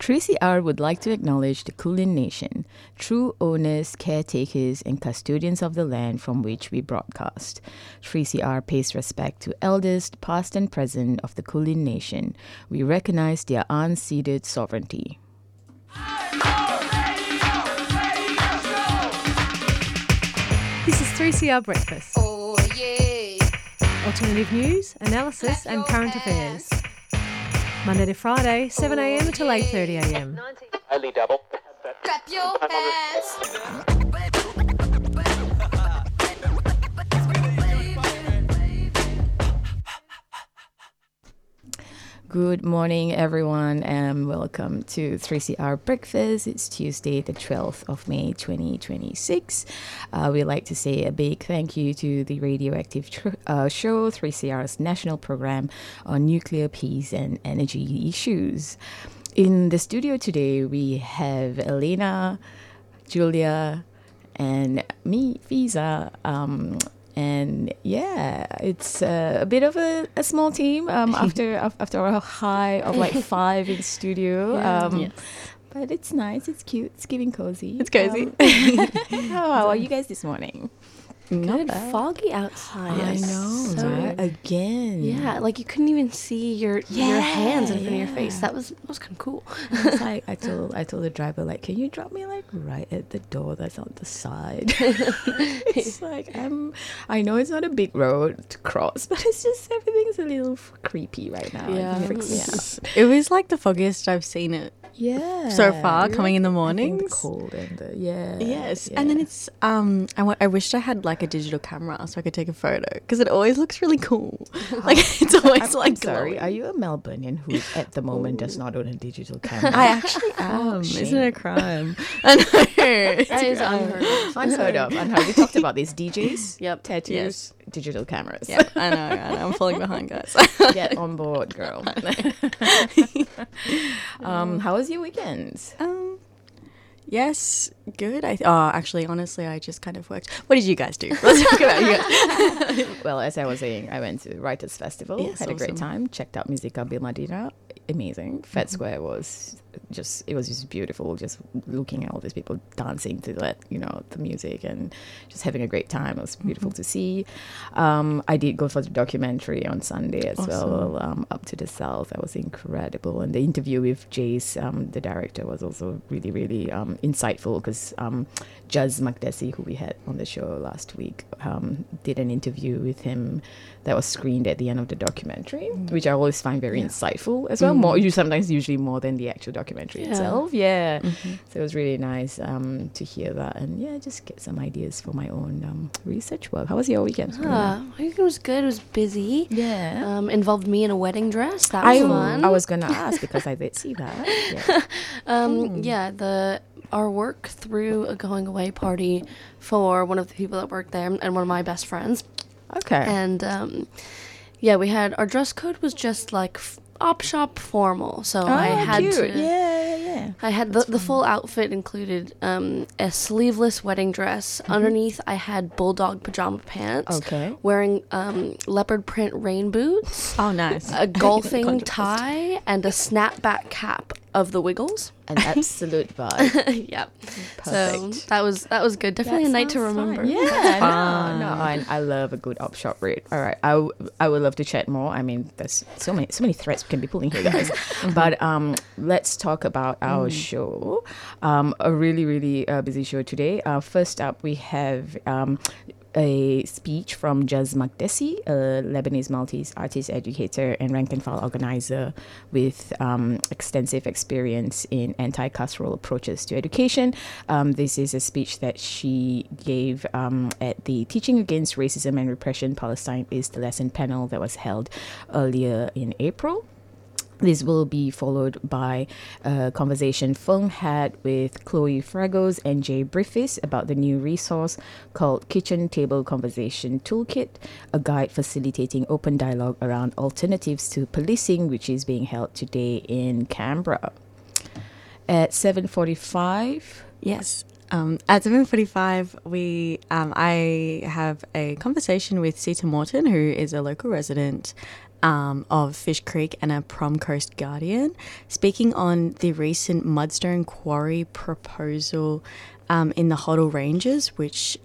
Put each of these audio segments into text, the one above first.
3CR would like to acknowledge the Kulin Nation, true owners, caretakers, and custodians of the land from which we broadcast. 3CR pays respect to elders, past and present, of the Kulin Nation. We recognize their unceded sovereignty. This is 3CR Breakfast. Oh, yeah. Alternative news, analysis, and current affairs. Monday to Friday, 7am till 8:30am. Highly double. Clap your hands. Good morning, everyone, and welcome to 3CR Breakfast. It's Tuesday, the 12th of May, 2026. We'd like to say a big thank you to the Radioactive Show, 3CR's national program on nuclear peace and energy issues. In the studio today, we have Elena, Julia, and me, Fiza. And yeah, it's a bit of a small team after a high of like 5 in studio. Yes. But it's nice, it's cute, it's giving cozy. It's cozy. How are you guys this morning? Good, bad. foggy outside. I know, So- right? Again. Yeah, like you couldn't even see your hands in front of your face. That was kind of cool. It's like I told the driver, like, can you drop me like right at the door that's on the side? It's like I know it's not a big road to cross, but it's just everything's a little creepy right now. Yeah. It freaks me out. It was like the foggiest I've seen it Yeah. so far, coming in the I think mornings. the cold and the Yes, yeah. and then it's I wished I had like a digital camera so I could take a photo because it always looks really cool. Like it's always I'm like sorry. glowing. Are you a Melbourneian who at the moment does not own a digital camera? I actually am. shame. Isn't it a crime? I know. That is unheard of. Unheard of. Unheard. We talked about these DJs, Yep. tattoos, Yes. digital cameras. Yeah, I know. I'm falling behind, guys. Get on board, girl. How was your weekend? Yes, good. Actually, honestly, I just kind of worked. What did you guys do? Let's talk about you guys. Well, as I was saying, I went to Writers Festival, Yes, had a great awesome. time, checked out Musica Bimadina. Amazing. Fed Square was just beautiful, just looking at all these people dancing to that, the music and just having a great time. It was beautiful to see. I did go for the documentary on Sunday as well, Up to the South. That was incredible. And the interview with Jace, the director, was also really, really insightful because Juz Makdessi, who we had on the show last week, did an interview with him that was screened at the end of the documentary, which I always find very insightful as well. Usually more than the actual documentary itself. Yeah. So it was really nice to hear that and just get some ideas for my own research work. How was your weekend? My weekend was good. It was busy. Yeah. Involved me in a wedding dress. That was fun. I was going to ask because I did see that. Yeah. Our work threw a going away party for one of the people that worked there and one of my best friends. Okay. And we had our dress code was just like op shop formal. So I had cute. to. Yeah. I had the full outfit included a sleeveless wedding dress. Underneath, I had bulldog pajama pants. Okay. Wearing leopard print rain boots. Oh, nice. A golfing tie and a snapback cap of the Wiggles. An absolute vibe. Yep. Perfect. So that was good. Definitely a night to remember. Yeah, no, and I love a good op shop read. All right, I would love to chat more. I mean, there's so many threads we can be pulling here, guys. But let's talk about our show. A really, really busy show today. First up, we have a speech from Juz Makdessi, a Lebanese Maltese artist, educator, and rank and file organizer with extensive experience in anti-carceral approaches to education. This is a speech that she gave at the Teaching Against Racism and Repression Palestine is the Lesson panel that was held earlier in April. This will be followed by a conversation Feng had with Chloe Fragos and Jay Briffis about the new resource called Kitchen Table Conversation Toolkit, a guide facilitating open dialogue around alternatives to policing, which is being held today in Canberra. At 7:45. Yes. At 7:45, I have a conversation with Sita Morton, who is a local resident of Fish Creek and a Prom Coast Guardian, speaking on the recent mudstone quarry proposal in the Hoddle Ranges, which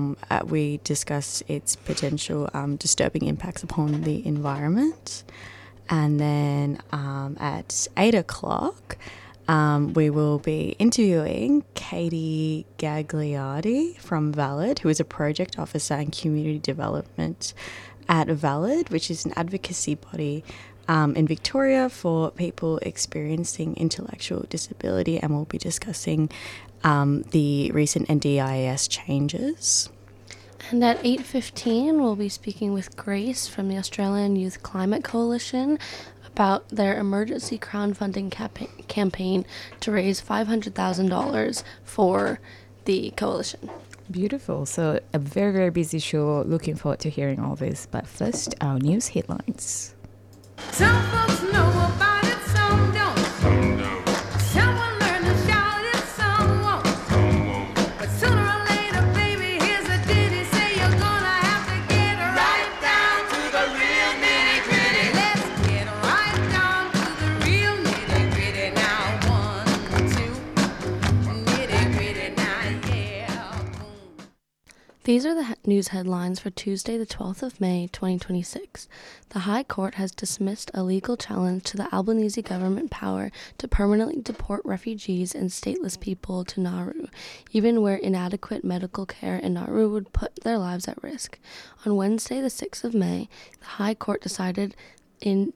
we discuss its potential disturbing impacts upon the environment. And then at 8 o'clock, we will be interviewing Katie Gagliardi from Valid, who is a project officer and community development at Valid, which is an advocacy body in Victoria for people experiencing intellectual disability, and we'll be discussing the recent NDIS changes. And at 8:15, we'll be speaking with Grace from the Australian Youth Climate Coalition about their emergency crowdfunding campaign to raise $500,000 for the coalition. Beautiful. So a very, very busy show. Looking forward to hearing all this. But first, our news headlines. Some folks know about it, some don't. Some will learn to shout it, some won't. But sooner or later, baby, here's a ditty. Say you're gonna have to get right down to the real nitty-gritty. Let's get right down to the real nitty-gritty now. 1, 2, nitty-gritty now, yeah. Boom. These are the news headlines for Tuesday, the 12th of May, 2026. The High Court has dismissed a legal challenge to the Albanese government power to permanently deport refugees and stateless people to Nauru, even where inadequate medical care in Nauru would put their lives at risk. On Wednesday, the 6th of May, the High Court decided in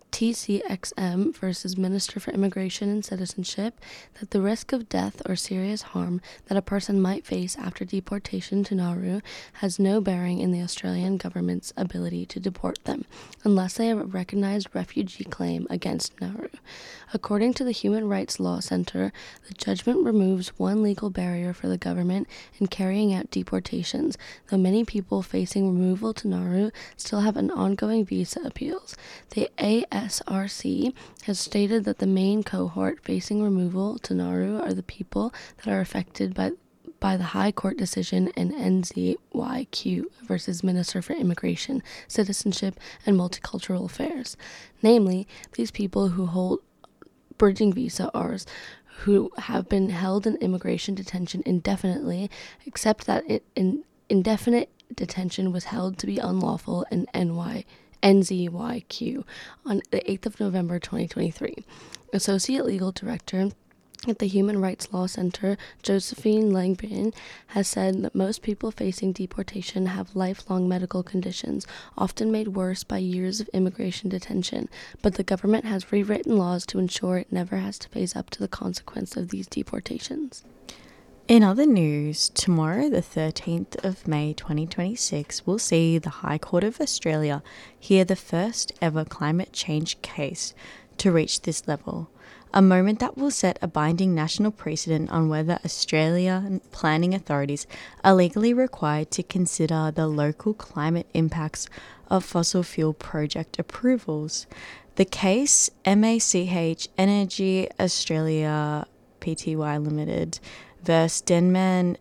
TCXM versus Minister for Immigration and Citizenship that the risk of death or serious harm that a person might face after deportation to Nauru has no bearing in the Australian government's ability to deport them, unless they have a recognised refugee claim against Nauru. According to the Human Rights Law Centre, the judgment removes one legal barrier for the government in carrying out deportations, though many people facing removal to Nauru still have an ongoing visa appeals. The ASRC has stated that the main cohort facing removal to Nauru are the people that are affected by the High Court decision in NZYQ versus Minister for Immigration, Citizenship and Multicultural Affairs. Namely, these people who hold bridging visa Rs who have been held in immigration detention indefinitely, except that indefinite detention was held to be unlawful in NZYQ on the 8th of November 2023. Associate Legal Director at the Human Rights Law Centre, Josephine Langbin, has said that most people facing deportation have lifelong medical conditions, often made worse by years of immigration detention, but the government has rewritten laws to ensure it never has to face up to the consequence of these deportations. In other news, tomorrow, the 13th of May 2026, will see the High Court of Australia hear the first ever climate change case to reach this level, a moment that will set a binding national precedent on whether Australian planning authorities are legally required to consider the local climate impacts of fossil fuel project approvals. The case, MACH Energy Australia Pty Limited versus Denman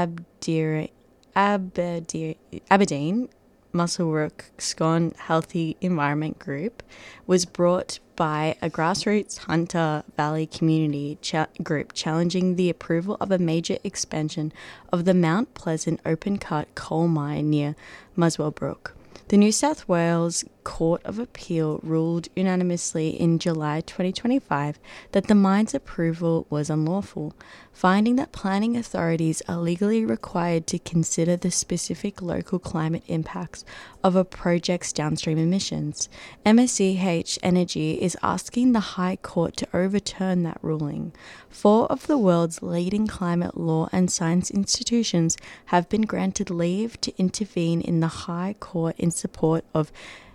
Aberdeen Muswellbrook Scone Healthy Environment Group, was brought by a grassroots Hunter Valley community group challenging the approval of a major expansion of the Mount Pleasant open-cut coal mine near Muswellbrook. The New South Wales Court of Appeal ruled unanimously in July 2025 that the mine's approval was unlawful, finding that planning authorities are legally required to consider the specific local climate impacts of a project's downstream emissions. MACH Energy is asking the High Court to overturn that ruling. 4 of the world's leading climate law and science institutions have been granted leave to intervene in the High Court in support of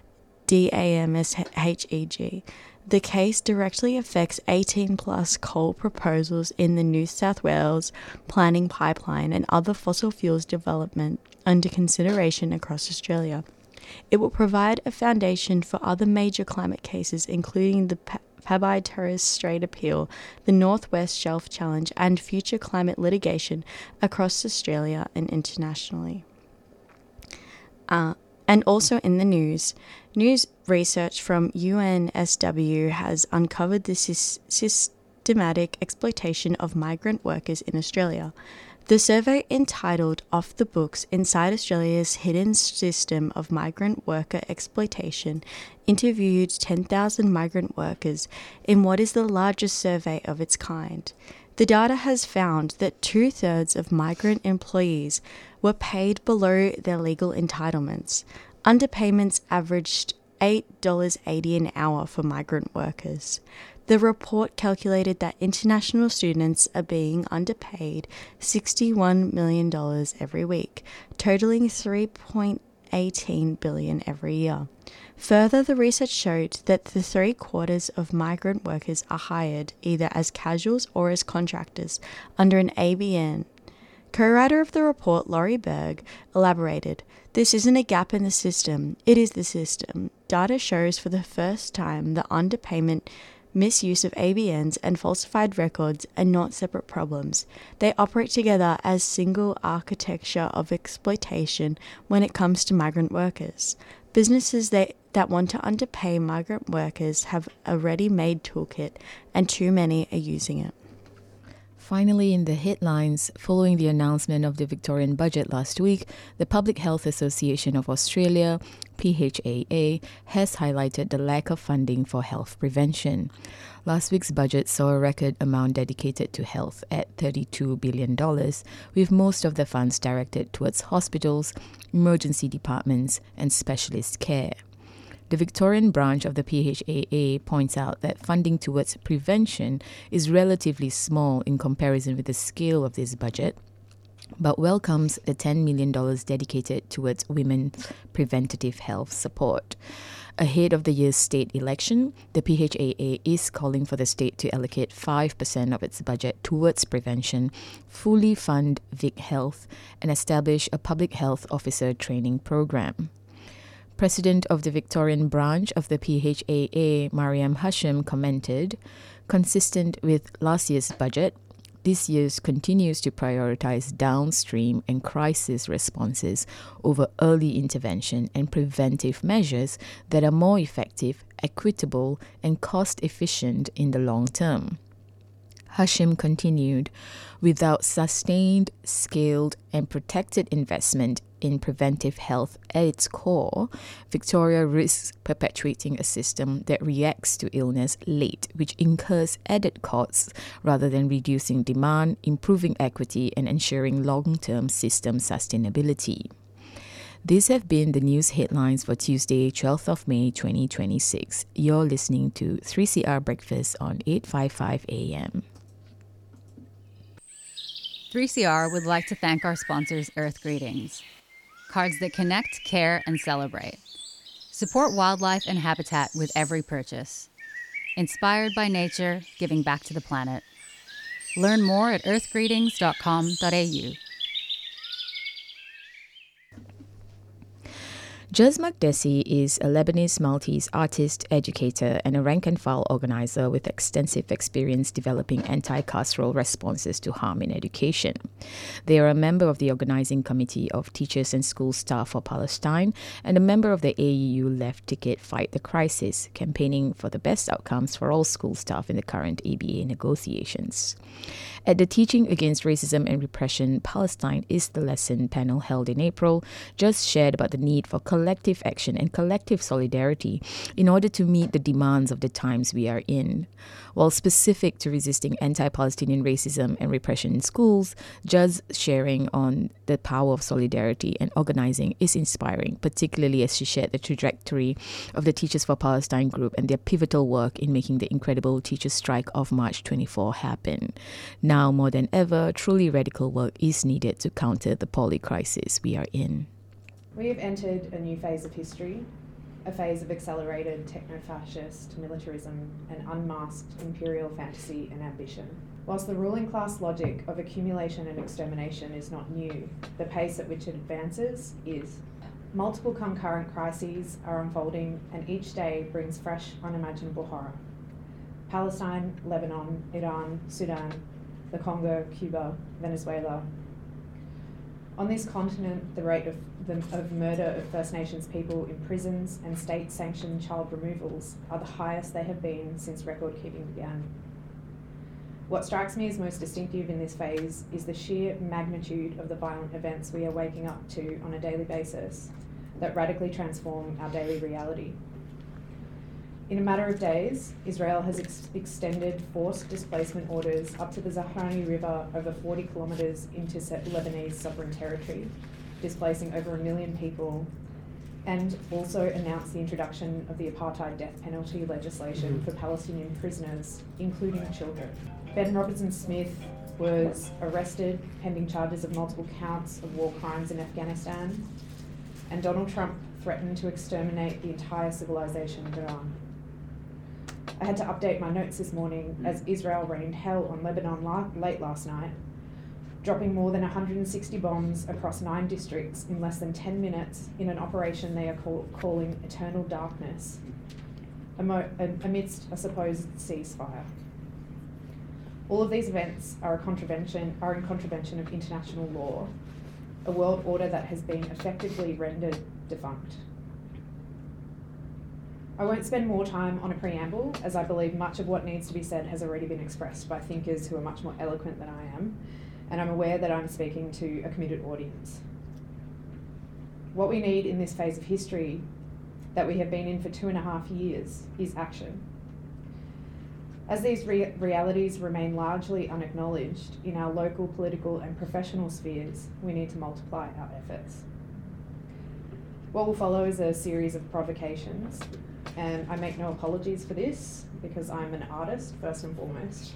DAMSHEG. The case directly affects 18-plus coal proposals in the New South Wales planning pipeline and other fossil fuels development under consideration across Australia. It will provide a foundation for other major climate cases, including the Pabai Torres Strait Appeal, the Northwest Shelf Challenge, and future climate litigation across Australia and internationally. And also in the news research from UNSW has uncovered the systematic exploitation of migrant workers in Australia. The survey, entitled Off the Books Inside Australia's Hidden System of Migrant Worker Exploitation, interviewed 10,000 migrant workers in what is the largest survey of its kind. The data has found that 2/3 of migrant employees were paid below their legal entitlements. Underpayments averaged $8.80 an hour for migrant workers. The report calculated that international students are being underpaid $61 million every week, totaling $3.18 billion every year. Further, the research showed that the 3/4 of migrant workers are hired either as casuals or as contractors under an ABN. Co-writer of the report, Laurie Berg, elaborated, "This isn't a gap in the system, it is the system. Data shows for the first time that underpayment, misuse of ABNs, and falsified records are not separate problems. They operate together as single architecture of exploitation when it comes to migrant workers. Businesses that want to underpay migrant workers have a ready-made toolkit, and too many are using it." Finally, in the headlines, following the announcement of the Victorian budget last week, the Public Health Association of Australia, PHAA, has highlighted the lack of funding for health prevention. Last week's budget saw a record amount dedicated to health at $32 billion, with most of the funds directed towards hospitals, emergency departments, and specialist care. The Victorian branch of the PHAA points out that funding towards prevention is relatively small in comparison with the scale of this budget, but welcomes the $10 million dedicated towards women's preventative health support. Ahead of the year's state election, the PHAA is calling for the state to allocate 5% of its budget towards prevention, fully fund Vic Health, and establish a public health officer training program. President of the Victorian branch of the PHAA, Mariam Hashim, commented, "Consistent with last year's budget, this year's continues to prioritize downstream and crisis responses over early intervention and preventive measures that are more effective, equitable, and cost-efficient in the long term." Hashim continued, "Without sustained, scaled, and protected investment in preventive health at its core, Victoria risks perpetuating a system that reacts to illness late, which incurs added costs rather than reducing demand, improving equity, and ensuring long-term system sustainability." These have been the news headlines for Tuesday, 12th of May, 2026. You're listening to 3CR Breakfast on 855 AM. 3CR would like to thank our sponsors, Earth Greetings, cards that connect, care, and celebrate. Support wildlife and habitat with every purchase. Inspired by nature, giving back to the planet. Learn more at earthgreetings.com.au. Juz Makdessi is a Lebanese Maltese artist, educator, and a rank-and-file organizer with extensive experience developing anti-carceral responses to harm in education. They are a member of the organizing committee of Teachers and School Staff for Palestine and a member of the AEU Left Ticket Fight the Crisis, campaigning for the best outcomes for all school staff in the current ABA negotiations. At the Teaching Against Racism and Repression, Palestine is the Lesson panel held in April, Juz shared about the need for collective action and collective solidarity in order to meet the demands of the times we are in. While specific to resisting anti-Palestinian racism and repression in schools, Juz sharing on the power of solidarity and organizing is inspiring, particularly as she shared the trajectory of the Teachers for Palestine group and their pivotal work in making the incredible teachers' strike of March 24 happen. Now more than ever, truly radical work is needed to counter the poly crisis we are in. We have entered a new phase of history, a phase of accelerated techno-fascist militarism and unmasked imperial fantasy and ambition. Whilst the ruling class logic of accumulation and extermination is not new, the pace at which it advances is. Multiple concurrent crises are unfolding, and each day brings fresh, unimaginable horror. Palestine, Lebanon, Iran, Sudan, the Congo, Cuba, Venezuela. On this continent, the rate of murder of First Nations people in prisons and state-sanctioned child removals are the highest they have been since record-keeping began. What strikes me as most distinctive in this phase is the sheer magnitude of the violent events we are waking up to on a daily basis that radically transform our daily reality. In a matter of days, Israel has extended forced displacement orders up to the Zahrani River over 40 kilometres into Lebanese sovereign territory, displacing over 1 million people, and also announced the introduction of the apartheid death penalty legislation for Palestinian prisoners, including children. Ben Robertson-Smith was arrested pending charges of multiple counts of war crimes in Afghanistan, and Donald Trump threatened to exterminate the entire civilization of Iran. I had to update my notes this morning as Israel rained hell on Lebanon late last night, dropping more than 160 bombs across 9 districts in less than 10 minutes in an operation they are calling Eternal Darkness, amidst a supposed ceasefire. All of these events are in contravention of international law, a world order that has been effectively rendered defunct. I won't spend more time on a preamble, as I believe much of what needs to be said has already been expressed by thinkers who are much more eloquent than I am, and I'm aware that I'm speaking to a committed audience. What we need in this phase of history that we have been in for 2.5 years is action. As these realities remain largely unacknowledged in our local, political and professional spheres, we need to multiply our efforts. What will follow is a series of provocations, and I make no apologies for this because I'm an artist first and foremost.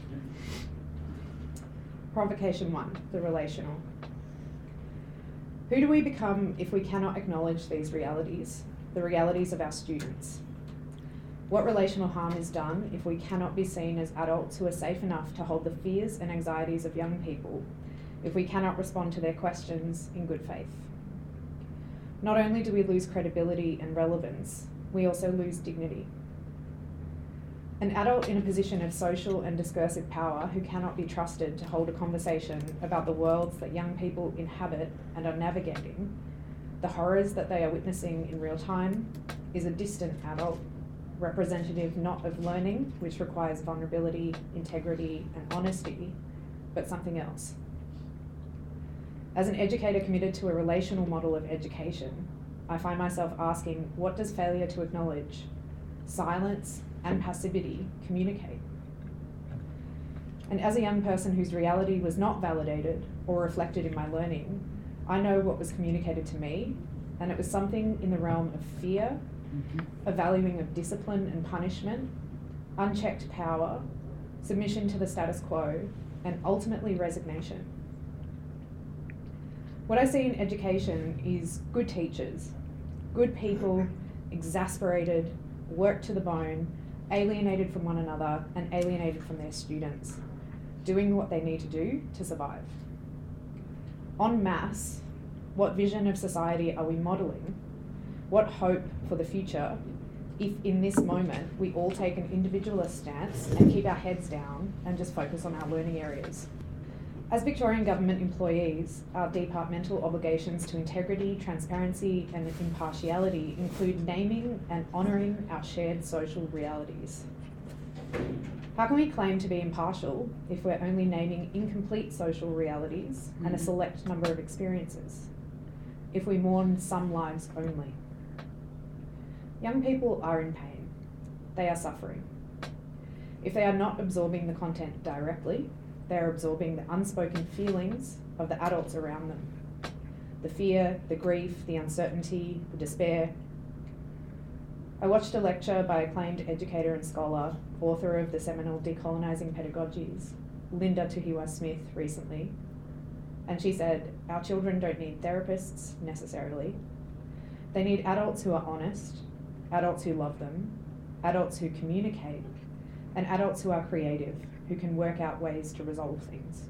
Provocation 1, the relational. Who do we become if we cannot acknowledge these realities, the realities of our students? What relational harm is done if we cannot be seen as adults who are safe enough to hold the fears and anxieties of young people, if we cannot respond to their questions in good faith? Not only do we lose credibility and relevance, we also lose dignity. An adult in a position of social and discursive power who cannot be trusted to hold a conversation about the worlds that young people inhabit and are navigating, the horrors that they are witnessing in real time, is a distant adult, representative not of learning, which requires vulnerability, integrity, and honesty, but something else. As an educator committed to a relational model of education, I find myself asking, what does failure to acknowledge, silence, and passivity communicate? And as a young person whose reality was not validated or reflected in my learning, I know what was communicated to me, and it was something in the realm of fear, a valuing of discipline and punishment, unchecked power, submission to the status quo, and ultimately resignation. What I see in education is good teachers, good people, exasperated, worked to the bone, alienated from one another and alienated from their students, doing what they need to do to survive. En masse, what vision of society are we modelling? What hope for the future if in this moment we all take an individualist stance and keep our heads down and just focus on our learning areas? As Victorian government employees, our departmental obligations to integrity, transparency and impartiality include naming and honouring our shared social realities. How can we claim to be impartial if we're only naming incomplete social realities and a select number of experiences? If we mourn some lives only? Young people are in pain. They are suffering. If they are not absorbing the content directly, they are absorbing the unspoken feelings of the adults around them. The fear, the grief, the uncertainty, the despair. I watched a lecture by acclaimed educator and scholar, author of the seminal Decolonising Pedagogies, Linda Tuhiwai-Smith, recently, and she said, our children don't need therapists necessarily. They need adults who are honest, adults who love them, adults who communicate, and adults who are creative, who can work out ways to resolve things.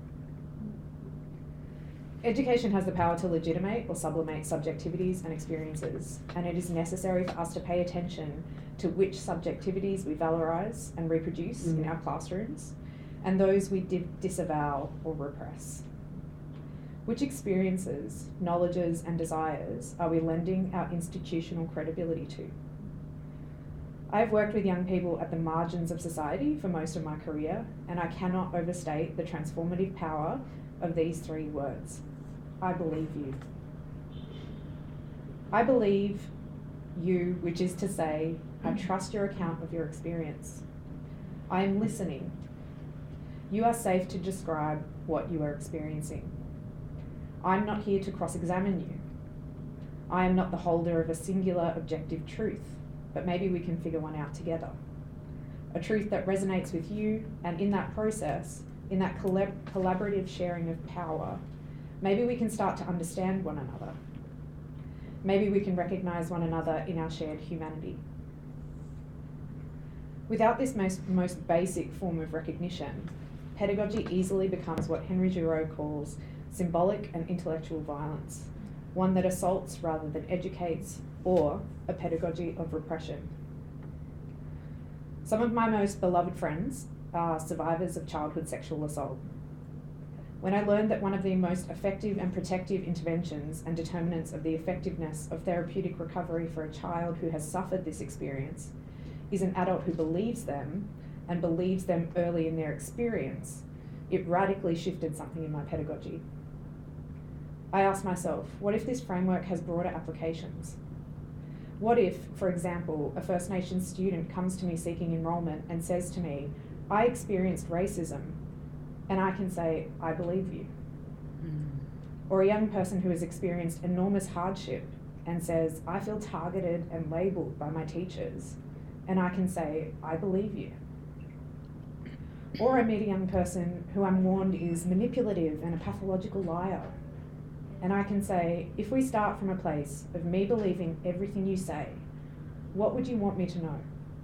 Education has the power to legitimate or sublimate subjectivities and experiences, and it is necessary for us to pay attention to which subjectivities we valorise and reproduce in our classrooms, and those we disavow or repress. Which experiences, knowledges, and desires are we lending our institutional credibility to? I have worked with young people at the margins of society for most of my career, and I cannot overstate the transformative power of these 3 words. I believe you. I believe you, which is to say, I trust your account of your experience. I am listening. You are safe to describe what you are experiencing. I'm not here to cross-examine you. I am not the holder of a singular objective truth, but maybe we can figure one out together. A truth that resonates with you, and in that process, in that collaborative sharing of power, maybe we can start to understand one another. Maybe we can recognise one another in our shared humanity. Without this most basic form of recognition, pedagogy easily becomes what Henry Giraud calls symbolic and intellectual violence, one that assaults rather than educates, or a pedagogy of repression. Some of my most beloved friends are survivors of childhood sexual assault. When I learned that one of the most effective and protective interventions and determinants of the effectiveness of therapeutic recovery for a child who has suffered this experience is an adult who believes them and believes them early in their experience, it radically shifted something in my pedagogy. I asked myself, what if this framework has broader applications? What if, for example, a First Nations student comes to me seeking enrolment and says to me, I experienced racism, and I can say, I believe you. Or a young person who has experienced enormous hardship and says, I feel targeted and labelled by my teachers, and I can say, I believe you. Or I meet a young person who I'm warned is manipulative and a pathological liar, and I can say, if we start from a place of me believing everything you say, what would you want me to know?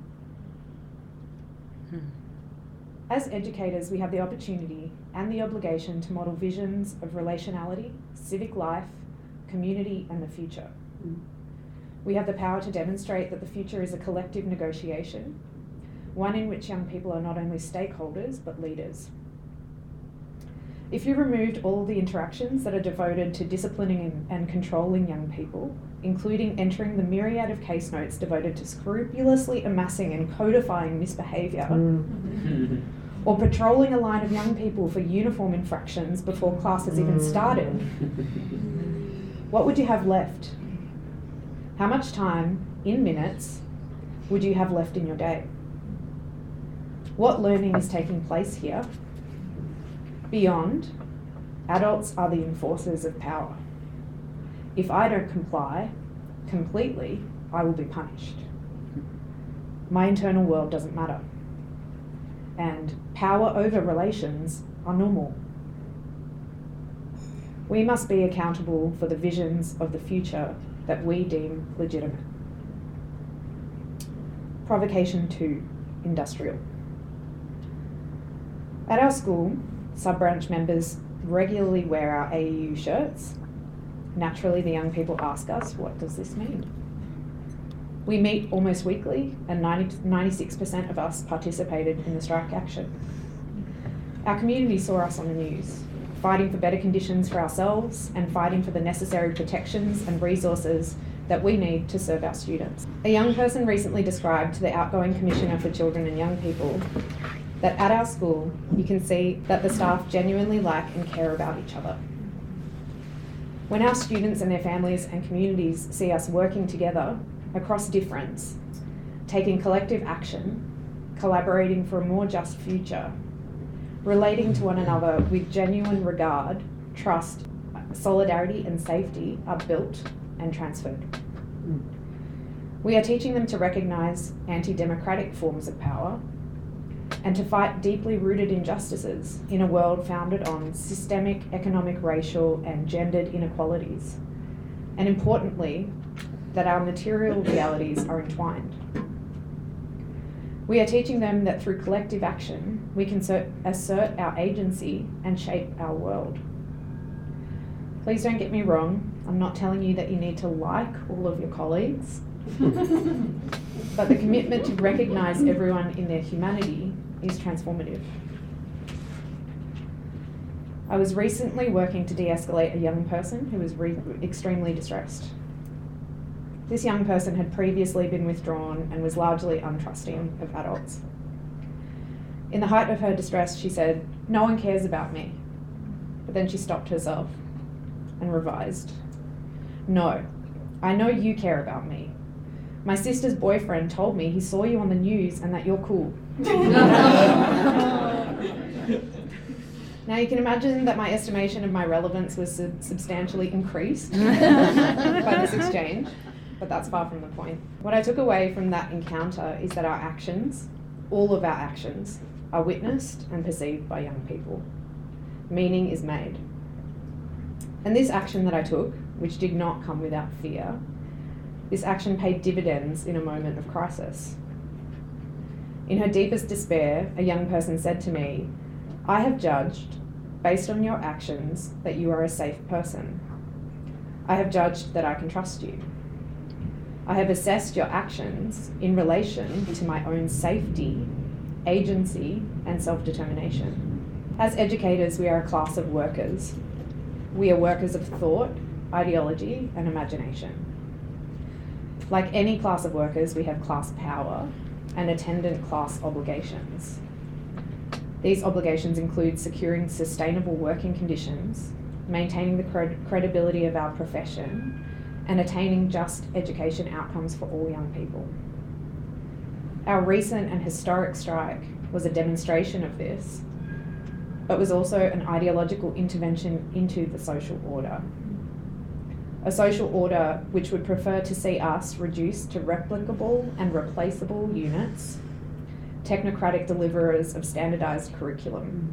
As educators, we have the opportunity and the obligation to model visions of relationality, civic life, community, and the future. We have the power to demonstrate that the future is a collective negotiation, one in which young people are not only stakeholders, but leaders. If you removed all the interactions that are devoted to disciplining and controlling young people, including entering the myriad of case notes devoted to scrupulously amassing and codifying misbehaviour, or patrolling a line of young people for uniform infractions before class has even started, what would you have left? How much time, in minutes, would you have left in your day? What learning is taking place here? Beyond, adults are the enforcers of power. If I don't comply completely, I will be punished. My internal world doesn't matter. And power over relations are normal. We must be accountable for the visions of the future that we deem legitimate. Provocation 2, industrial. At our school, sub-branch members regularly wear our AEU shirts. Naturally, the young people ask us, what does this mean? We meet almost weekly, and 96% of us participated in the strike action. Our community saw us on the news, fighting for better conditions for ourselves and fighting for the necessary protections and resources that we need to serve our students. A young person recently described to the outgoing Commissioner for Children and Young People that at our school, you can see that the staff genuinely like and care about each other. When our students and their families and communities see us working together across difference, taking collective action, collaborating for a more just future, relating to one another with genuine regard, trust, solidarity and safety are built and transferred. We are teaching them to recognise anti-democratic forms of power and to fight deeply rooted injustices in a world founded on systemic, economic, racial and gendered inequalities. And importantly, that our material realities are entwined. We are teaching them that through collective action, we can assert our agency and shape our world. Please don't get me wrong, I'm not telling you that you need to like all of your colleagues, but the commitment to recognise everyone in their humanity is transformative. I was recently working to de-escalate a young person who was extremely distressed. This young person had previously been withdrawn and was largely untrusting of adults. In the height of her distress, she said, "No one cares about me." But then she stopped herself and revised. "No, I know you care about me. My sister's boyfriend told me he saw you on the news and that you're cool." Now you can imagine that my estimation of my relevance was substantially increased by this exchange, but that's far from the point. What I took away from that encounter is that our actions, all of our actions, are witnessed and perceived by young people. Meaning is made. And this action that I took, which did not come without fear, this action paid dividends in a moment of crisis. In her deepest despair, a young person said to me, "I have judged, based on your actions, that you are a safe person. I have judged that I can trust you. I have assessed your actions in relation to my own safety, agency, and self-determination. As educators, we are a class of workers. We are workers of thought, ideology, and imagination. Like any class of workers, we have class power and attendant class obligations. These obligations include securing sustainable working conditions, maintaining the credibility of our profession, and attaining just education outcomes for all young people. Our recent and historic strike was a demonstration of this, but was also an ideological intervention into the social order. A social order which would prefer to see us reduced to replicable and replaceable units, technocratic deliverers of standardised curriculum.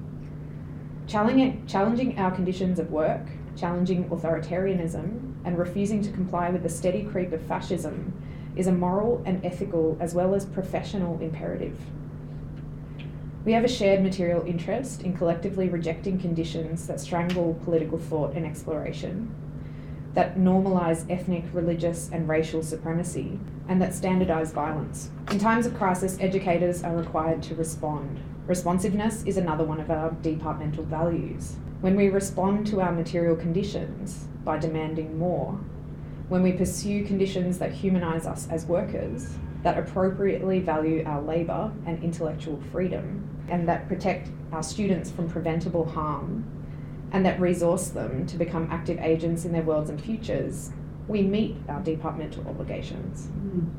Challenging our conditions of work, challenging authoritarianism, and refusing to comply with the steady creep of fascism is a moral and ethical as well as professional imperative. We have a shared material interest in collectively rejecting conditions that strangle political thought and exploration, that normalise ethnic, religious and racial supremacy, and that standardise violence. In times of crisis, educators are required to respond. Responsiveness is another one of our departmental values. When we respond to our material conditions by demanding more, when we pursue conditions that humanise us as workers, that appropriately value our labour and intellectual freedom, and that protect our students from preventable harm, and that resource them to become active agents in their worlds and futures, we meet our departmental obligations.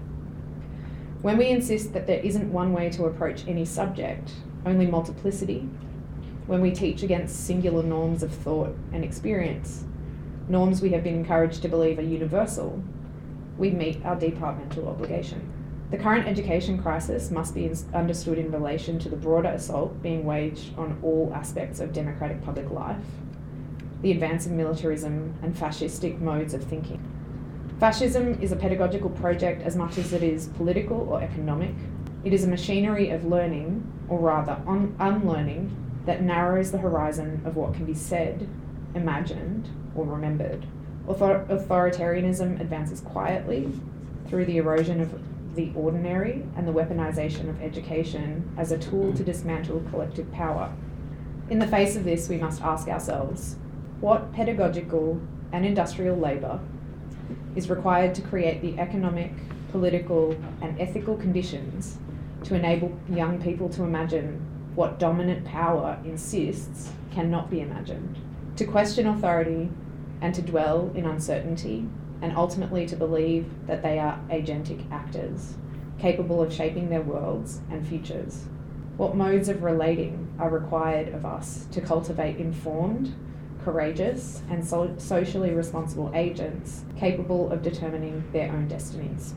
When we insist that there isn't one way to approach any subject, only multiplicity, when we teach against singular norms of thought and experience, norms we have been encouraged to believe are universal, we meet our departmental obligation. The current education crisis must be understood in relation to the broader assault being waged on all aspects of democratic public life, the advance of militarism and fascistic modes of thinking. Fascism is a pedagogical project as much as it is political or economic. It is a machinery of learning, or rather unlearning, that narrows the horizon of what can be said, imagined, or remembered. Authoritarianism advances quietly through the erosion of the ordinary and the weaponization of education as a tool to dismantle collective power. In the face of this, we must ask ourselves, what pedagogical and industrial labour is required to create the economic, political, and ethical conditions to enable young people to imagine what dominant power insists cannot be imagined, to question authority and to dwell in uncertainty, and ultimately to believe that they are agentic actors, capable of shaping their worlds and futures. What modes of relating are required of us to cultivate informed, courageous, and socially responsible agents capable of determining their own destinies?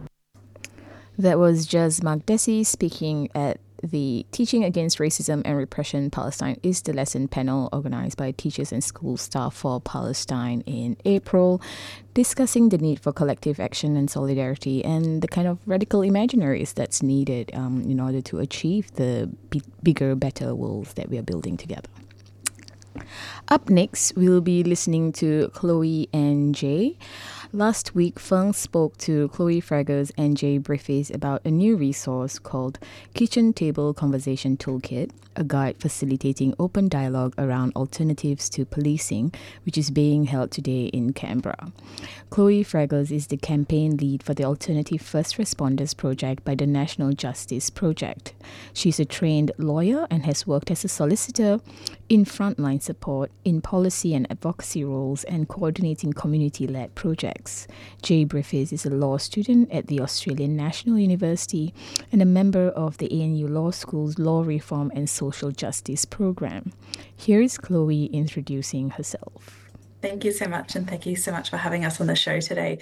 That was Jaz Magdesi speaking at the Teaching Against Racism and Repression Palestine is the Lesson panel organized by teachers and school staff for Palestine in April, discussing the need for collective action and solidarity and the kind of radical imaginaries that's needed in order to achieve the bigger, better worlds that we are building together. Up next, we'll be listening to Chloe and Jay. Last week, Feng spoke to Chloe Fraggers and Jay Briffis about a new resource called Kitchen Table Conversation Toolkit, a guide facilitating open dialogue around alternatives to policing, which is being held today in Canberra. Chloe Fraggers is the campaign lead for the Alternative First Responders Project by the National Justice Project. She's a trained lawyer and has worked as a solicitor in frontline support, in policy and advocacy roles, and coordinating community-led projects. Jay Briffis is a law student at the Australian National University and a member of the ANU Law School's Law Reform and Social Justice program. Here is Chloe introducing herself. Thank you so much, and thank you so much for having us on the show today.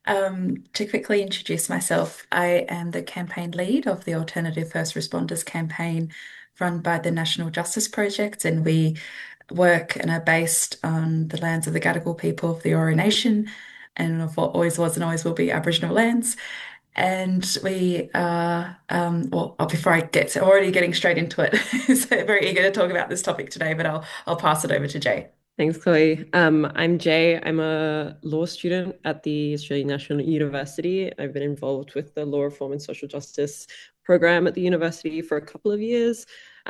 To quickly introduce myself, I am the campaign lead of the Alternative First Responders campaign run by the National Justice Project, and we work and are based on the lands of the Gadigal people of the Eora Nation and of what always was and always will be Aboriginal lands. And we are, before I get to already getting straight into it, so very eager to talk about this topic today, but I'll pass it over to Jay. Thanks, Chloe. I'm Jay. I'm a law student at the Australian National University. I've been involved with the Law Reform and Social Justice program at the university for a couple of years,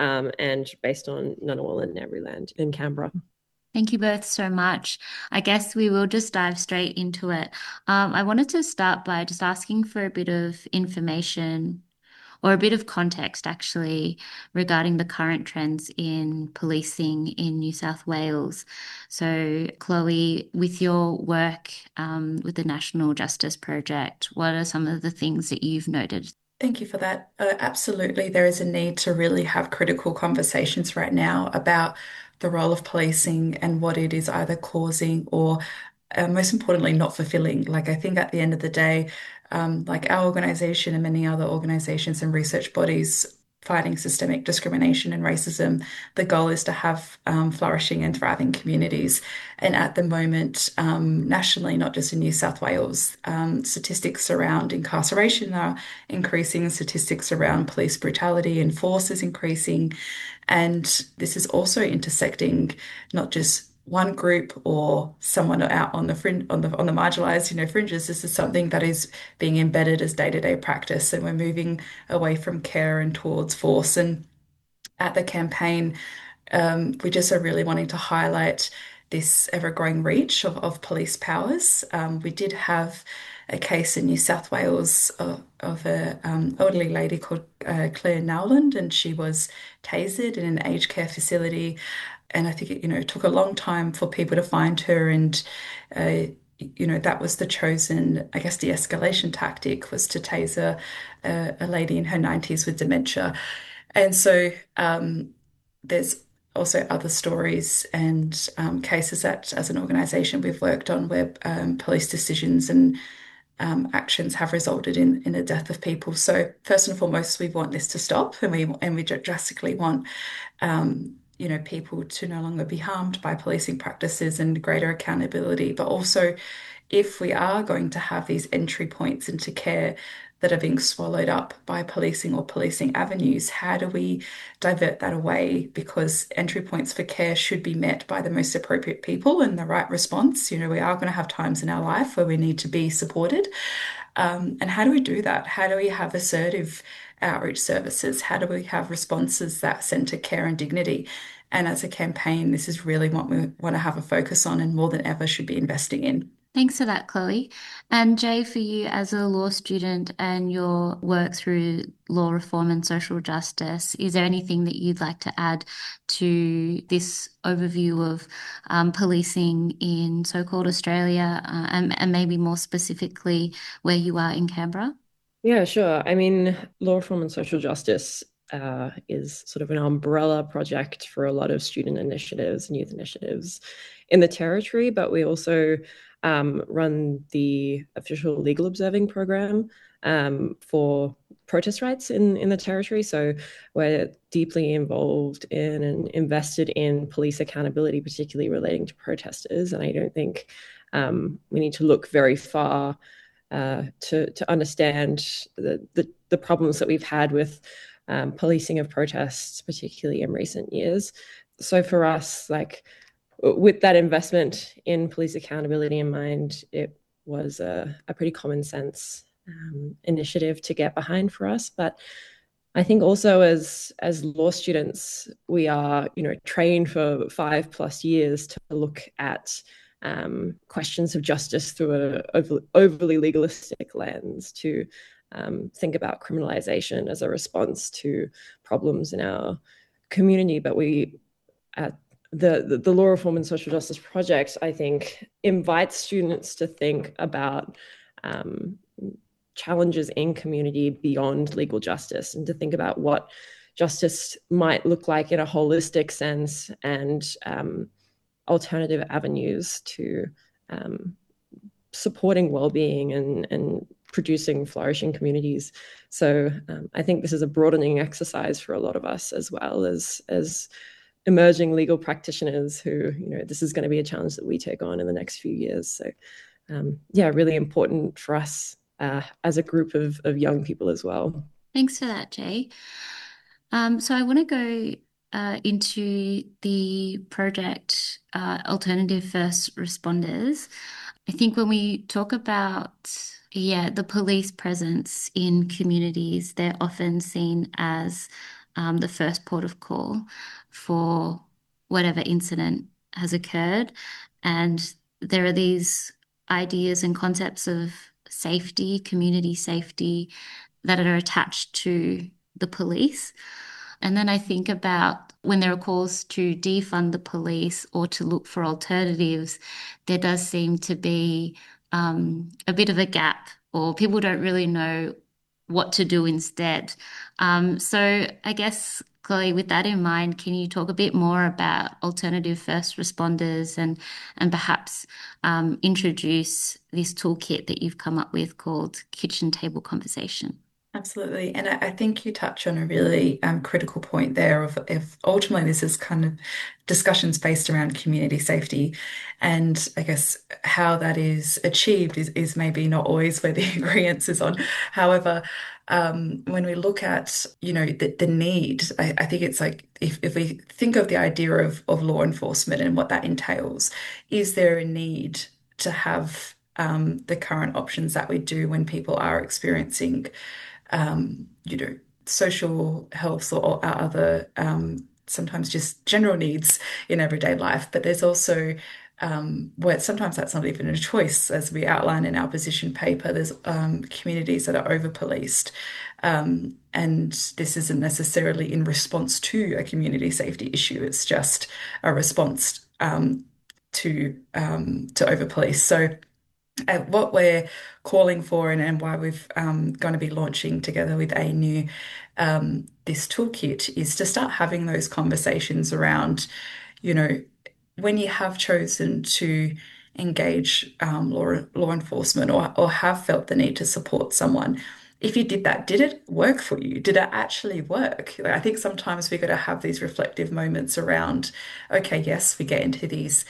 and based on Ngunnawal and Ngambri land in Canberra. Thank you both so much. I guess we will just dive straight into it. I wanted to start by just asking for a bit of information or a bit of context, actually, regarding the current trends in policing in New South Wales. So, Chloe, with your work with the National Justice Project, what are some of the things that you've noted? Thank you for that. Absolutely, there is a need to really have critical conversations right now about the role of policing and what it is either causing or, most importantly, not fulfilling. Like, I think at the end of the day, like our organization and many other organizations and research bodies fighting systemic discrimination and racism, the goal is to have flourishing and thriving communities. And at the moment, nationally, not just in New South Wales, statistics around incarceration are increasing, statistics around police brutality and force is increasing. And this is also intersecting not just one group or someone out on the fringe, on the marginalized, fringes. This is something that is being embedded as day-to-day practice, and we're moving away from care and towards force. And at the campaign, we just are really wanting to highlight this ever-growing reach of police powers. We did have a case in New South Wales of an elderly lady called Claire Nowland, and she was tasered in an aged care facility. And I think it took a long time for people to find her, and that was the chosen, I guess, de-escalation tactic was to taser a lady in her 90s with dementia. And so there's also other stories and cases that, as an organisation, we've worked on where police decisions and actions have resulted in the death of people. So first and foremost, we want this to stop, and we drastically want people to no longer be harmed by policing practices and greater accountability. But also, if we are going to have these entry points into care that are being swallowed up by policing or policing avenues, how do we divert that away? Because entry points for care should be met by the most appropriate people and the right response. We are going to have times in our life where we need to be supported. And how do we do that? How do we have assertive outreach services? How do we have responses that centre care and dignity? And as a campaign, this is really what we want to have a focus on, and more than ever should be investing in. Thanks for that, Chloe. And Jay, for you as a law student and your work through law reform and social justice, is there anything that you'd like to add to this overview of policing in so-called Australia, and maybe more specifically where you are in Canberra? Yeah, sure. I mean, law reform and social justice is sort of an umbrella project for a lot of student initiatives and youth initiatives in the Territory, but we also run the official legal observing program for protest rights in the Territory. So we're deeply involved in and invested in police accountability, particularly relating to protesters. And I don't think we need to look very far to understand the problems that we've had with policing of protests, particularly in recent years. So for us, with that investment in police accountability in mind, it was a pretty common sense initiative to get behind for us. But I think also as law students, we are, trained for 5+ years to look at questions of justice through an overly legalistic lens, to think about criminalization as a response to problems in our community. But we, at the Law Reform and Social Justice Project, I think, invites students to think about challenges in community beyond legal justice, and to think about what justice might look like in a holistic sense, and alternative avenues to supporting well-being and producing flourishing communities. So I think this is a broadening exercise for a lot of us, as well as emerging legal practitioners who, this is going to be a challenge that we take on in the next few years. So really important for us as a group of young people as well. Thanks for that, Jay. So I want to go into the project Alternative First Responders. I think when we talk about the police presence in communities, they're often seen as the first port of call for whatever incident has occurred. And there are these ideas and concepts of safety, community safety, that are attached to the police. And then I think about when there are calls to defund the police or to look for alternatives, there does seem to be a bit of a gap, or people don't really know what to do instead. So I guess, Chloe, with that in mind, can you talk a bit more about alternative first responders and perhaps introduce this toolkit that you've come up with called Kitchen Table Conversation? Absolutely. And I think you touch on a really critical point there of if ultimately this is kind of discussions based around community safety. And I guess how that is achieved is maybe not always where the agreement is on. However, when we look at, the need, I think it's like if we think of the idea of law enforcement and what that entails, is there a need to have the current options that we do when people are experiencing social health or other sometimes just general needs in everyday life. But there's also where sometimes that's not even a choice, as we outline in our position paper. There's communities that are over-policed, and this isn't necessarily in response to a community safety issue. It's just a response to over-police. So what we're calling for and why we've going to be launching together with ANU this toolkit is to start having those conversations around, when you have chosen to engage law enforcement or have felt the need to support someone. If you did that, did it work for you? Did it actually work? I think sometimes we've got to have these reflective moments around, okay, yes, we get into these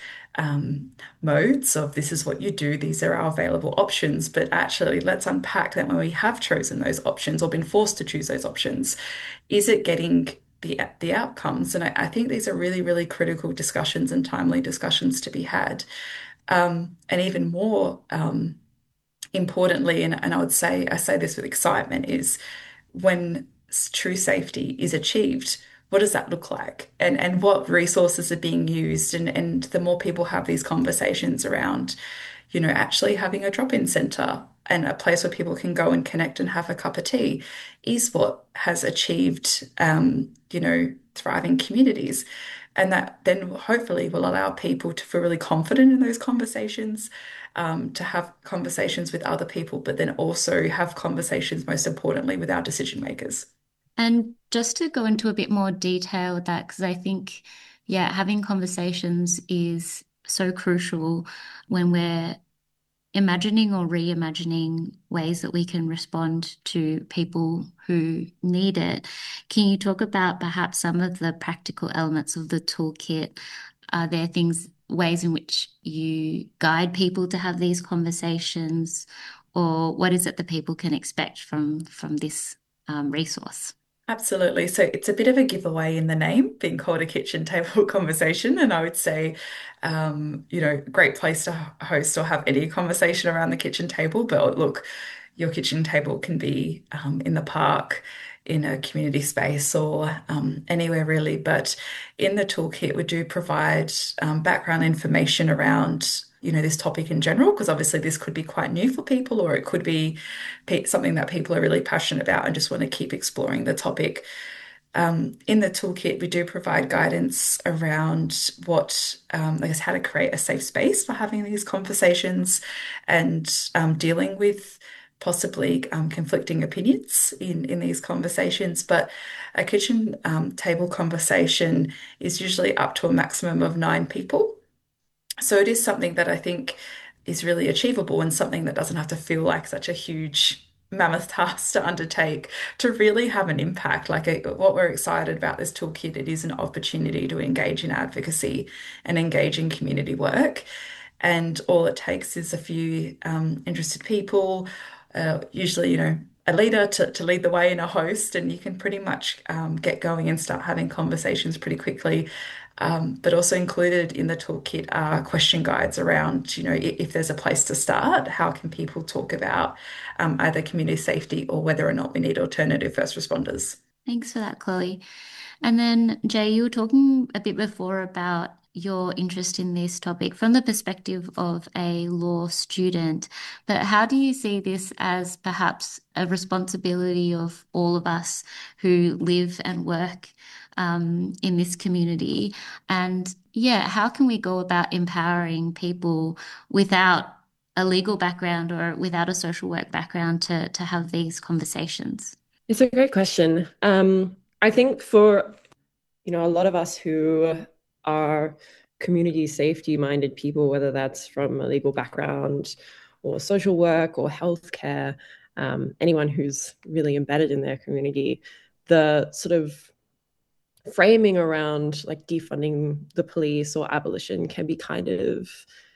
modes of this is what you do, these are our available options, but actually let's unpack that when we have chosen those options or been forced to choose those options, is it getting the outcomes? And I think these are really, really critical discussions and timely discussions to be had. And even more importantly, and I say this with excitement, is when true safety is achieved, what does that look like? And what resources are being used? And the more people have these conversations around, actually having a drop-in centre and a place where people can go and connect and have a cup of tea is what has achieved, thriving communities. And that then hopefully will allow people to feel really confident in those conversations, to have conversations with other people, but then also have conversations, most importantly, with our decision makers. And just to go into a bit more detail with that, because I think, having conversations is so crucial when we're imagining or reimagining ways that we can respond to people who need it. Can you talk about perhaps some of the practical elements of the toolkit? Are there ways in which you guide people to have these conversations, or what is it that people can expect from this resource? Absolutely. So it's a bit of a giveaway in the name, being called a kitchen table conversation. And I would say, great place to host or have any conversation around the kitchen table. But look, your kitchen table can be in the park, in a community space, or anywhere really. But in the toolkit, we do provide background information around, this topic in general, because obviously this could be quite new for people, or it could be something that people are really passionate about and just want to keep exploring the topic. In the toolkit, we do provide guidance around I guess, how to create a safe space for having these conversations and dealing with possibly conflicting opinions in these conversations. But a kitchen table conversation is usually up to a maximum of 9 people. So it is something that I think is really achievable and something that doesn't have to feel like such a huge mammoth task to undertake to really have an impact. What we're excited about this toolkit, it is an opportunity to engage in advocacy and engage in community work. And all it takes is a few interested people, usually, a leader to lead the way and a host, and you can pretty much get going and start having conversations pretty quickly. But also included in the toolkit are question guides around, if there's a place to start, how can people talk about either community safety or whether or not we need alternative first responders. Thanks for that, Chloe. And then, Jay, you were talking a bit before about your interest in this topic from the perspective of a law student, but how do you see this as perhaps a responsibility of all of us who live and work in this community? And yeah, how can we go about empowering people without a legal background or without a social work background to have these conversations? It's a great question. I think for, a lot of us who are community safety minded people, whether that's from a legal background or social work or healthcare, anyone who's really embedded in their community, the sort of framing around like defunding the police or abolition can be kind of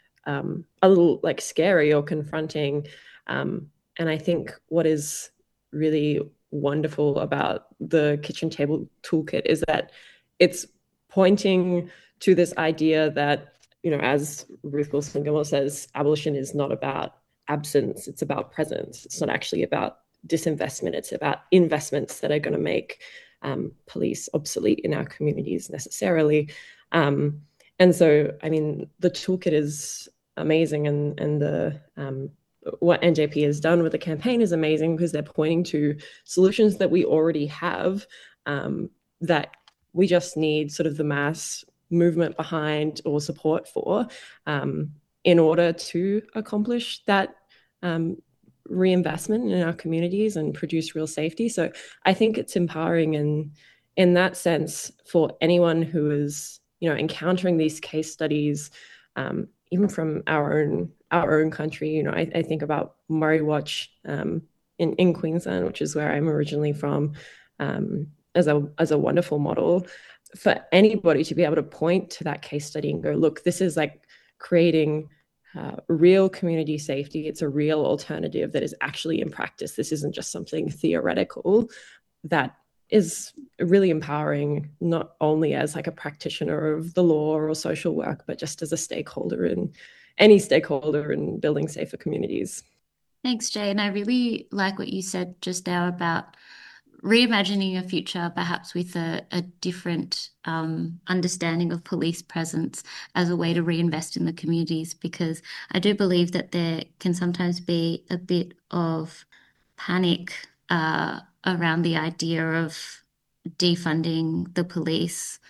a little like scary or confronting. And I think what is really wonderful about the kitchen table toolkit is that it's pointing to this idea that, as Ruth Wilson Gilmore says, abolition is not about absence, it's about presence. It's not actually about disinvestment, it's about investments that are going to make police obsolete in our communities necessarily. And so, I mean, the toolkit is amazing, and the what NJP has done with the campaign is amazing because they're pointing to solutions that we already have, that we just need sort of the mass movement behind or support for, in order to accomplish that reinvestment in our communities and produce real safety. So I think it's empowering in that sense for anyone who is, encountering these case studies, even from our own country. I think about Murray Watch in Queensland, which is where I'm originally from, as a wonderful model for anybody to be able to point to that case study and go, look, this is like creating real community safety. It's a real alternative that is actually in practice. This isn't just something theoretical. That is really empowering, not only as like a practitioner of the law or social work, but just as a stakeholder in any stakeholder in building safer communities. Thanks, Jay. And I really like what you said just now about reimagining a future, perhaps with a different understanding of police presence as a way to reinvest in the communities, because I do believe that there can sometimes be a bit of panic around the idea of defunding the police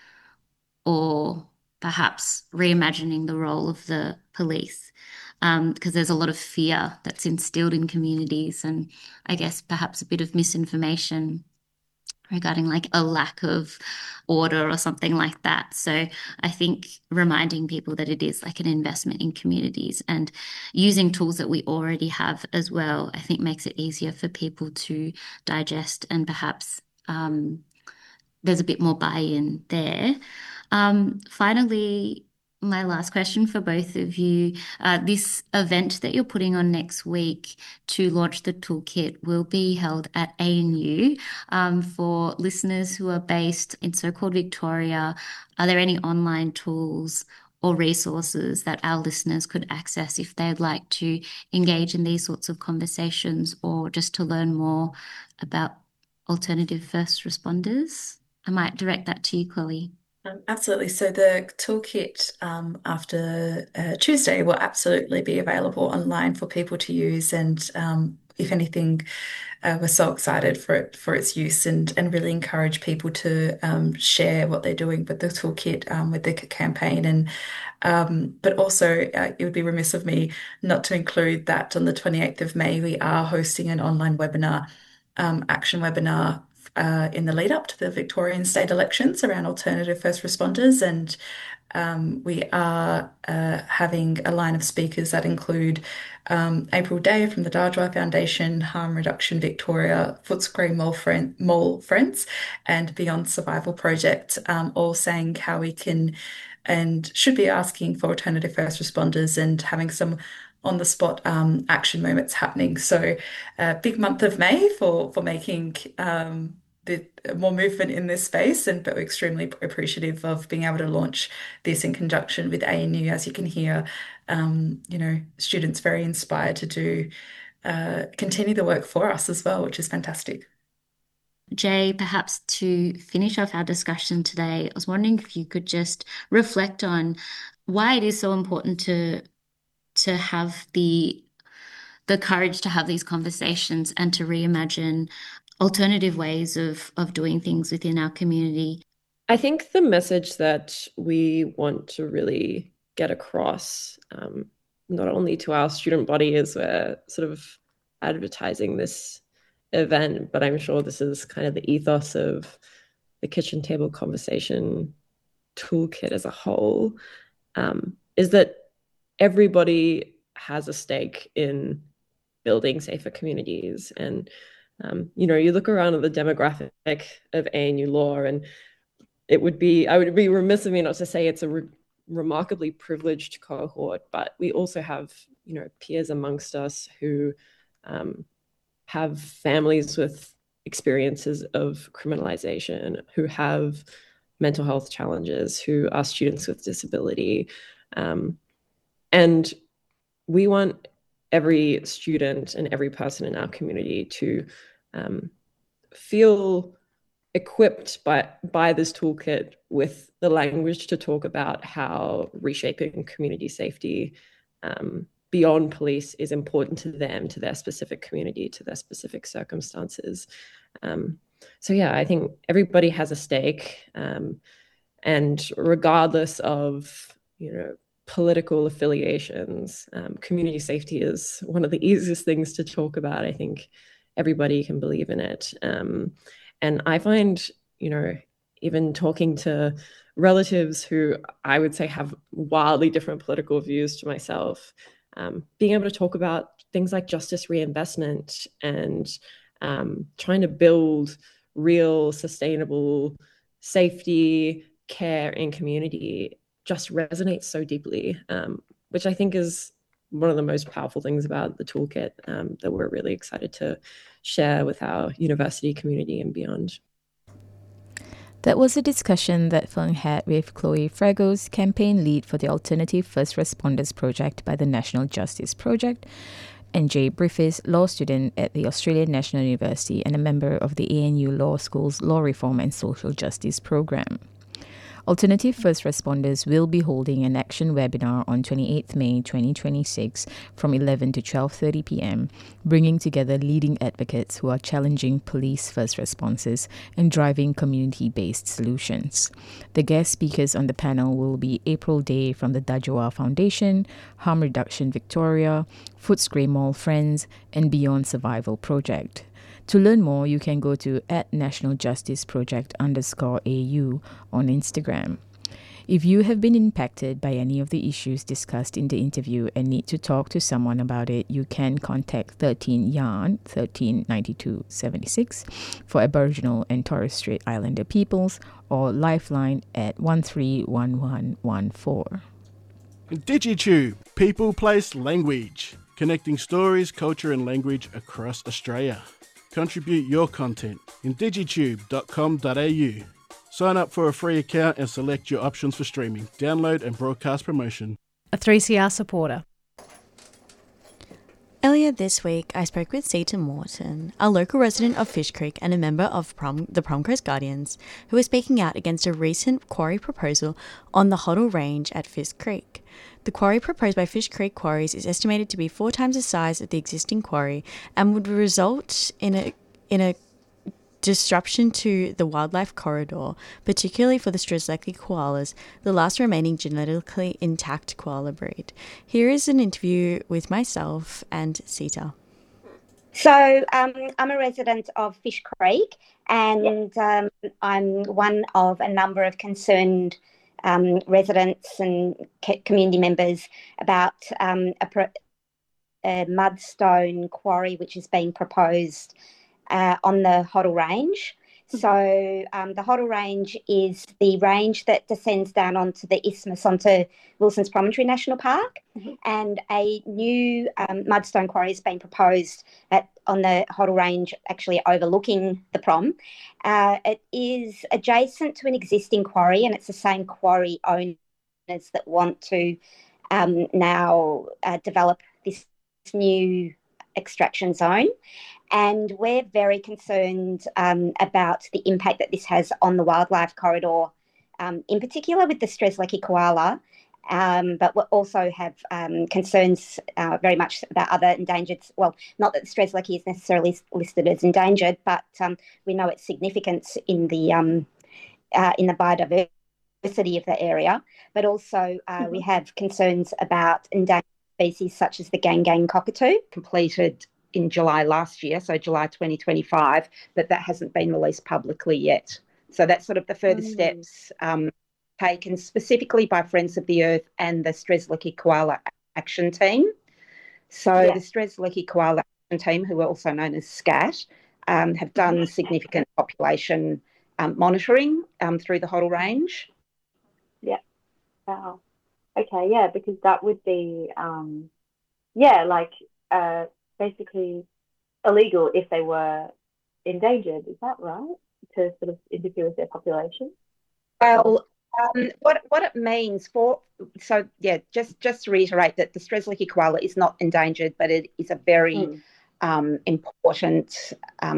or perhaps reimagining the role of the police. Because there's a lot of fear that's instilled in communities, and I guess perhaps a bit of misinformation regarding like a lack of order or something like that. So I think reminding people that it is like an investment in communities and using tools that we already have as well, I think makes it easier for people to digest, and perhaps there's a bit more buy-in there. Finally, My last question for both of you. This event that you're putting on next week to launch the toolkit will be held at ANU. For listeners who are based in so-called Victoria, are there any online tools or resources that our listeners could access if they'd like to engage in these sorts of conversations or just to learn more about alternative first responders? I might direct that to you, Chloe. Absolutely. So the toolkit after Tuesday will absolutely be available online for people to use. And if anything, we're so excited for its use and really encourage people to share what they're doing with the toolkit with the campaign. And but also, it would be remiss of me not to include that on the 28th of May, we are hosting an online webinar, action webinar in the lead up to the Victorian state elections around alternative first responders. And we are having a line of speakers that include April Day from the Dardwar Foundation, Harm Reduction Victoria, Footscray Mole Friends, and Beyond Survival Project, all saying how we can and should be asking for alternative first responders and having some on the spot action moments happening. So big month of May for making the more movement in this space, but we're extremely appreciative of being able to launch this in conjunction with ANU. As you can hear, students very inspired to do continue the work for us as well, which is fantastic. Jay, perhaps to finish off our discussion today, I was wondering if you could just reflect on why it is so important to have the courage to have these conversations and to reimagine alternative ways of doing things within our community. I think the message that we want to really get across, not only to our student body as we're sort of advertising this event, but I'm sure this is kind of the ethos of the Kitchen Table Conversation toolkit as a whole, is that everybody has a stake in building safer communities. And you look around at the demographic of ANU Law, and I would be remiss of me not to say it's a remarkably privileged cohort, but we also have, peers amongst us who have families with experiences of criminalization, who have mental health challenges, who are students with disability. And we want every student and every person in our community to feel equipped by this toolkit with the language to talk about how reshaping community safety beyond police is important to them, to their specific community, to their specific circumstances. So yeah, I think everybody has a stake, and regardless of, political affiliations, community safety is one of the easiest things to talk about. I think everybody can believe in it. And I find, even talking to relatives who I would say have wildly different political views to myself, being able to talk about things like justice reinvestment and trying to build real, sustainable safety, care, and community just resonates so deeply, which I think is one of the most powerful things about the toolkit that we're really excited to share with our university community and beyond. That was a discussion that Fern had with Chloe Fragos, campaign lead for the Alternative First Responders Project by the National Justice Project, and Jay Briffis, law student at the Australian National University and a member of the ANU Law School's Law Reform and Social Justice Program. Alternative First Responders will be holding an action webinar on 28th May 2026 from 11 to 12:30 p.m, bringing together leading advocates who are challenging police first responses and driving community-based solutions. The guest speakers on the panel will be April Day from the Dardwar Foundation, Harm Reduction Victoria, Footscray Mole Friends, and Beyond Survival Project. To learn more, you can go to @nationaljusticeproject_AU on Instagram. If you have been impacted by any of the issues discussed in the interview and need to talk to someone about it, you can contact 13 Yarn 1392 76 for Aboriginal and Torres Strait Islander peoples, or Lifeline at 131114. DigiTube, People, Place, Language, connecting stories, culture and language across Australia. Contribute your content in digitube.com.au. Sign up for a free account and select your options for streaming, download and broadcast promotion. A 3CR supporter. Earlier this week, I spoke with Sita Morton, a local resident of Fish Creek and a member of the Prom Coast Guardians, who was speaking out against a recent quarry proposal on the Hoddle Range at Fish Creek. The quarry proposed by Fish Creek Quarries is estimated to be 4 times the size of the existing quarry and would result in a disruption to the wildlife corridor, particularly for the Strzelecki koalas, the last remaining genetically intact koala breed. Here is an interview with myself and Sita. So I'm a resident of Fish Creek, and I'm one of a number of concerned residents and community members about a mudstone quarry which is being proposed on the Hoddle Range. So the Hoddle Range is the range that descends down onto the isthmus, onto Wilson's Promontory National Park, and a new mudstone quarry is being proposed on the Hoddle Range, actually overlooking the Prom. It is adjacent to an existing quarry, and it's the same quarry owners that want to now develop this new extraction zone. And we're very concerned about the impact that this has on the wildlife corridor, in particular with the Strzelecki koala, but we also have concerns very much about other endangered, well, not that the Strzelecki is necessarily listed as endangered, but we know its significance in the biodiversity of the area. But also we have concerns about endangered species such as the Gang cockatoo, completed in July last year, so July 2025, but that hasn't been released publicly yet. So that's sort of the further steps taken specifically by Friends of the Earth and the Strzelecki Koala Action Team. So the Strzelecki Koala Action Team, who are also known as SCAT, have done significant population monitoring through the Hoddle Range. Yeah. Wow. Okay, yeah, because that would be, basically illegal if they were endangered. Is that right? To sort of interfere with their population? Well, what it means just to reiterate that the Strzelecki koala is not endangered, but it is a very important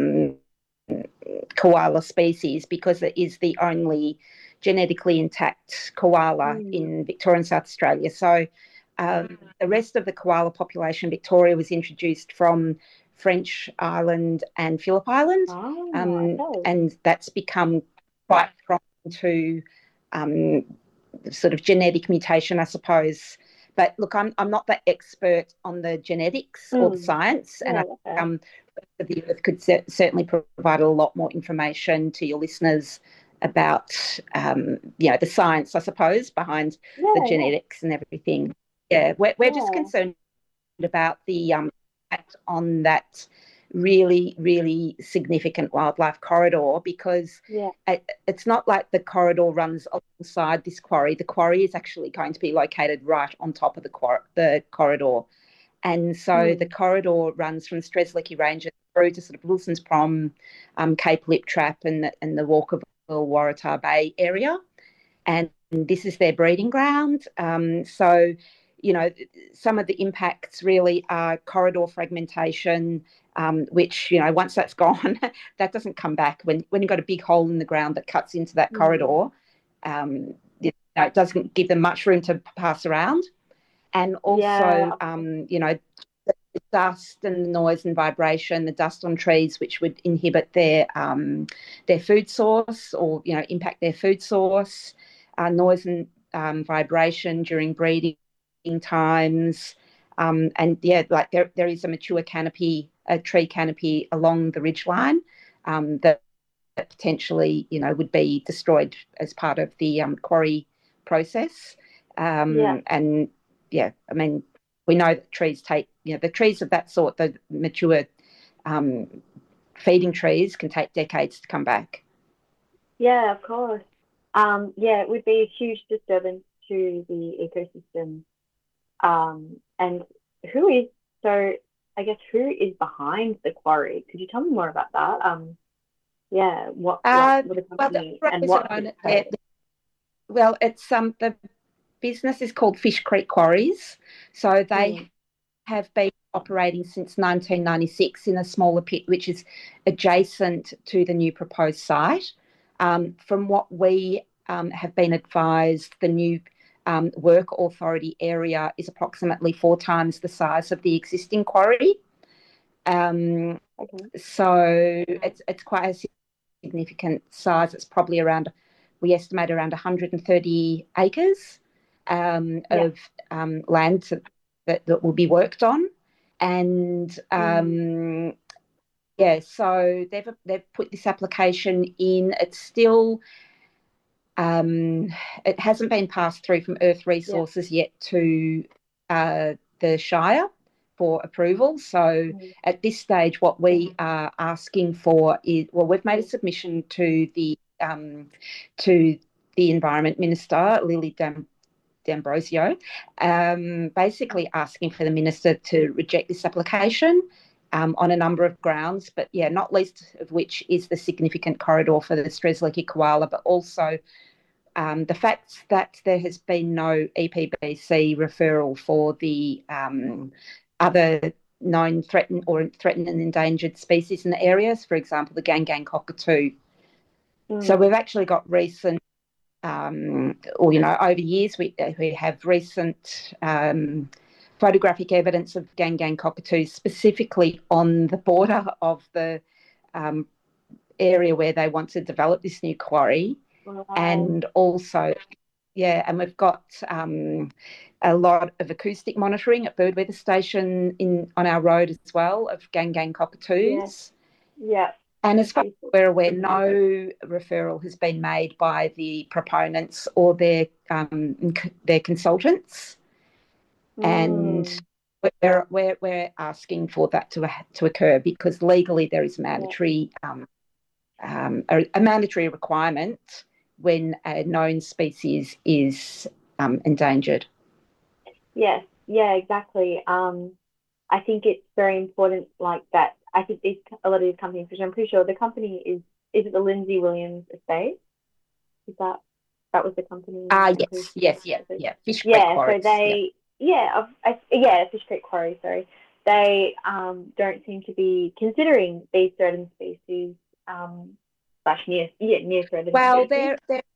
koala species because it is the only genetically intact koala in Victoria and South Australia. So the rest of the koala population in Victoria was introduced from French Island and Phillip Island, and that's become quite prone to sort of genetic mutation, I suppose. But look, I'm not the expert on the genetics or the science, and the Earth could certainly provide a lot more information to your listeners about the science, I suppose, behind the genetics and everything. Yeah, we're just concerned about the impact on that really, really significant wildlife corridor because it's not like the corridor runs alongside this quarry. The quarry is actually going to be located right on top of the corridor. And so the corridor runs from Strzelecki Range through to sort of Wilson's Prom, Cape Lip Trap and the Walkerville Waratah Bay area. And this is their breeding ground. So some of the impacts really are corridor fragmentation, which, once that's gone, that doesn't come back. When you've got a big hole in the ground that cuts into that corridor, it doesn't give them much room to pass around. And also, the dust and the noise and vibration, the dust on trees, which would inhibit their food source or, impact their food source, noise and vibration during breeding times, there is a mature canopy, a tree canopy along the ridgeline that potentially would be destroyed as part of the quarry process. We know that trees take the trees of that sort, the mature feeding trees, can take decades to come back. Of course. It would be a huge disturbance to the ecosystem And who is so? I guess who is behind the quarry? Could you tell me more about that? Yeah, what the Well, the company and operators what are did known, it pay? well, it's the business is called Fish Creek Quarries. So they Mm. have been operating since 1996 in a smaller pit, which is adjacent to the new proposed site. From what we have been advised, the new work authority area is approximately 4 times the size of the existing quarry. Okay. So it's quite a significant size. It's probably around, we estimate around 130 acres of land that will be worked on. And so they've put this application in. It's still, it hasn't been passed through from Earth Resources yet to the Shire for approval. So at this stage, what we are asking for is, well, we've made a submission to the Environment Minister, Lily D'Ambrosio, basically asking for the minister to reject this application on a number of grounds, but not least of which is the significant corridor for the Strzelecki koala, but also the fact that there has been no EPBC referral for the other known threatened and endangered species in the areas, for example, the Gangang cockatoo. So we've actually got recent, over years, we have recent photographic evidence of Gangang cockatoos, specifically on the border of the area where they want to develop this new quarry. Wow. And also, and we've got a lot of acoustic monitoring at Bird Weather Station on our road as well of Gangang cockatoos. Yeah. And as far as we're aware, no referral has been made by the proponents or their consultants. And we're asking for that to occur because legally there is mandatory a mandatory requirement when a known species is endangered. Yes, yeah, exactly. I think it's very important, like that. I think a lot of these companies, which I'm pretty sure the company is it the Lindsay Williams estate? Is that was the company? Yes, Fish Creek Quarries. So they, Fish Creek Quarry. Sorry, they don't seem to be considering these threatened species slash near threatened. Well, species.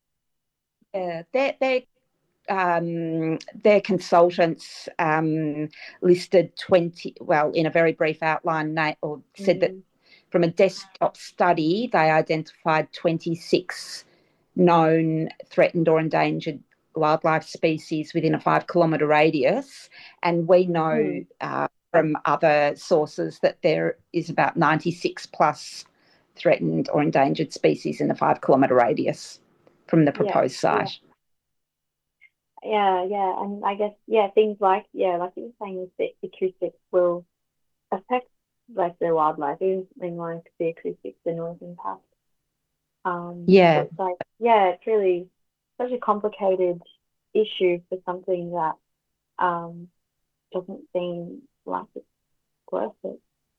their consultants listed 20, in a very brief outline, said that from a desktop study, they identified 26 known threatened or endangered wildlife species within a 5-kilometre radius. And we know from other sources that there is about 96 plus threatened or endangered species in the 5-kilometre radius from the proposed site. Yeah, and I guess things like like you were saying, the acoustics will affect like the wildlife, even something like the acoustics, the noise impact. So it's like it's really such a complicated issue for something that doesn't seem like it's worth it.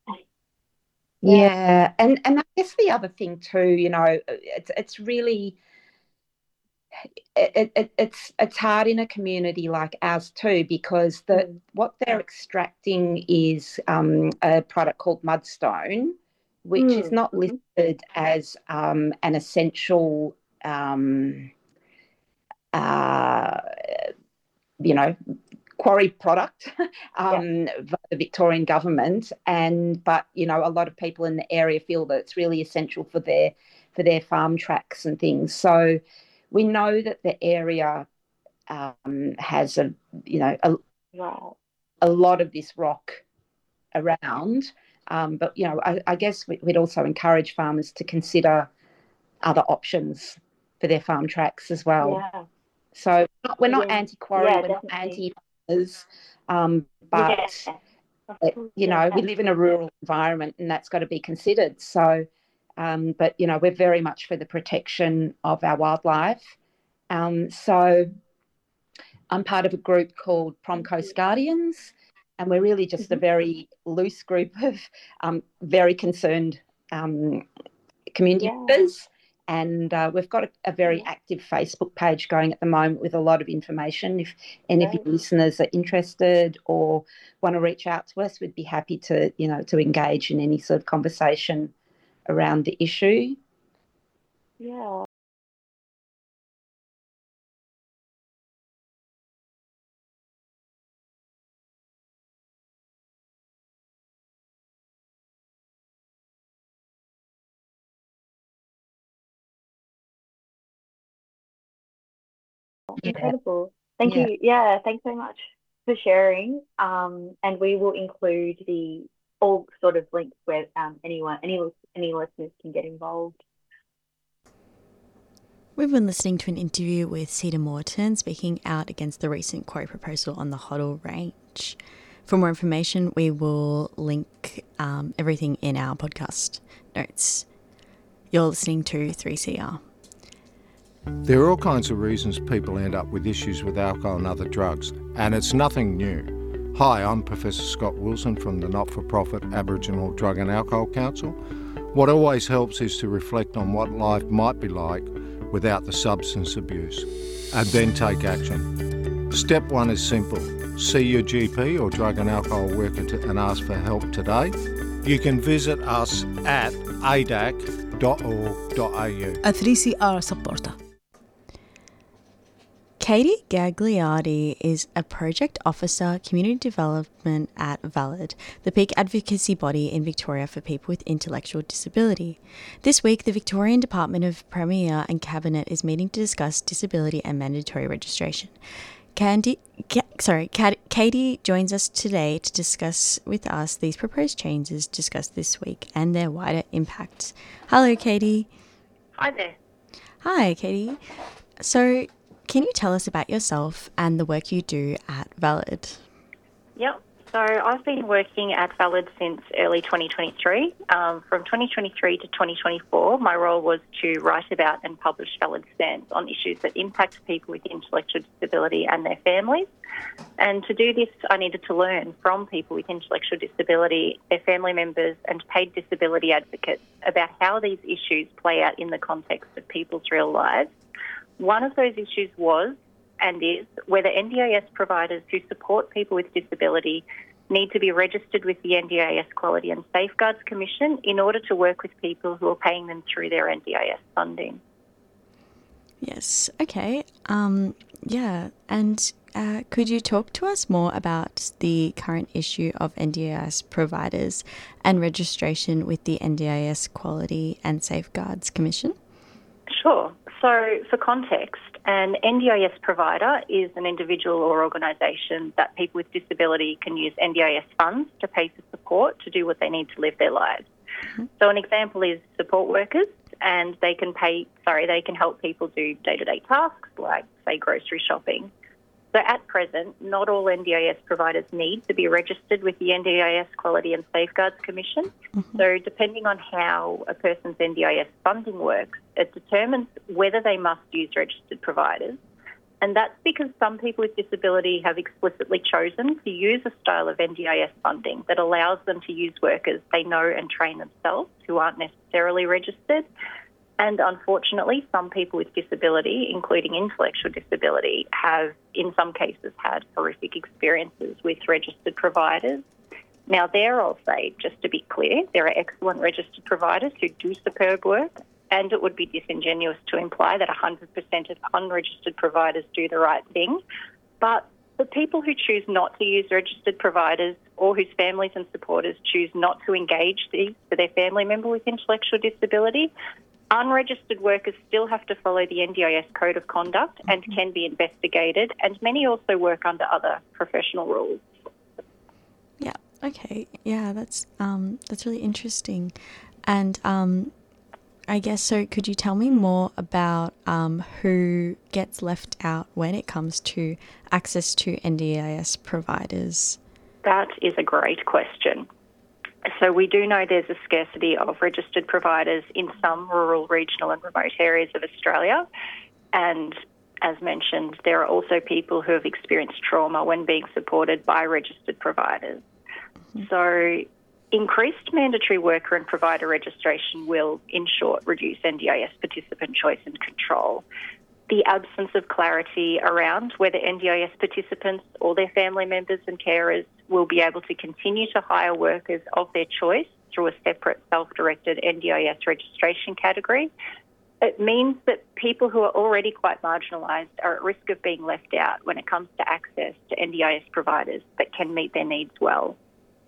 Yeah, and I guess the other thing too, it's really it's hard in a community like ours too, because what they're extracting is a product called mudstone, which is not listed as an essential quarry product by the Victorian government, but a lot of people in the area feel that it's really essential for their farm tracks and things. So we know that the area has a lot of this rock around, but I guess we'd also encourage farmers to consider other options for their farm tracks as well. Yeah. So we're not anti-quarry, we're not anti-farmers, but we live in a rural environment and that's got to be considered. So, but we're very much for the protection of our wildlife. So I'm part of a group called Prom Coast Guardians, and we're really just a very loose group of very concerned community members. And we've got a very active Facebook page going at the moment with a lot of information. If any of your listeners are interested or want to reach out to us, we'd be happy to, to engage in any sort of conversation around the issue. Yeah. Incredible. Thank you. Yeah, thanks so much for sharing. And we will include all sort of links where any listeners can get involved. We've been listening to an interview with Cedar Morton speaking out against the recent quarry proposal on the Hoddle Range. For more information, we will link everything in our podcast notes. You're listening to 3CR. There are all kinds of reasons people end up with issues with alcohol and other drugs, and it's nothing new. Hi, I'm Professor Scott Wilson from the not-for-profit Aboriginal Drug and Alcohol Council. What always helps is to reflect on what life might be like without the substance abuse, and then take action. Step 1 is simple. See your GP or drug and alcohol worker and ask for help today. You can visit us at adac.org.au. A 3CR supporter. Katie Gagliardi is a project officer, community development at Valid, the peak advocacy body in Victoria for people with intellectual disability. This week, the Victorian Department of Premier and Cabinet is meeting to discuss disability and mandatory registration. Katie joins us today to discuss with us these proposed changes discussed this week and their wider impacts. Hello, Katie. Hi there. Hi, Katie. So, can you tell us about yourself and the work you do at Valid? Yep. So I've been working at Valid since early 2023. From 2023 to 2024, my role was to write about and publish Valid's stance on issues that impact people with intellectual disability and their families. And to do this, I needed to learn from people with intellectual disability, their family members and paid disability advocates about how these issues play out in the context of people's real lives. One of those issues was and is whether NDIS providers who support people with disability need to be registered with the NDIS Quality and Safeguards Commission in order to work with people who are paying them through their NDIS funding. Yes, okay. And could you talk to us more about the current issue of NDIS providers and registration with the NDIS Quality and Safeguards Commission? Sure. So for context, an NDIS provider is an individual or organisation that people with disability can use NDIS funds to pay for support to do what they need to live their lives. Mm-hmm. So an example is support workers, and they can help people do day-to-day tasks like, say, grocery shopping. So at present, not all NDIS providers need to be registered with the NDIS Quality and Safeguards Commission. Mm-hmm. So depending on how a person's NDIS funding works, it determines whether they must use registered providers. And that's because some people with disability have explicitly chosen to use a style of NDIS funding that allows them to use workers they know and train themselves who aren't necessarily registered. And unfortunately, some people with disability, including intellectual disability, have in some cases had horrific experiences with registered providers. Now there, I'll say, just to be clear, there are excellent registered providers who do superb work, and it would be disingenuous to imply that 100% of unregistered providers do the right thing. But for people who choose not to use registered providers or whose families and supporters choose not to engage these for their family member with intellectual disability, unregistered workers still have to follow the NDIS Code of Conduct and can be investigated, and many also work under other professional rules. Yeah, okay. Yeah, that's really interesting. And I guess, so could you tell me more about who gets left out when it comes to access to NDIS providers? That is a great question. So we do know there's a scarcity of registered providers in some rural, regional and remote areas of Australia. And as mentioned, there are also people who have experienced trauma when being supported by registered providers. So increased mandatory worker and provider registration will, in short, reduce NDIS participant choice and control. The absence of clarity around whether NDIS participants or their family members and carers will be able to continue to hire workers of their choice through a separate self-directed NDIS registration category. It means that people who are already quite marginalised are at risk of being left out when it comes to access to NDIS providers that can meet their needs well.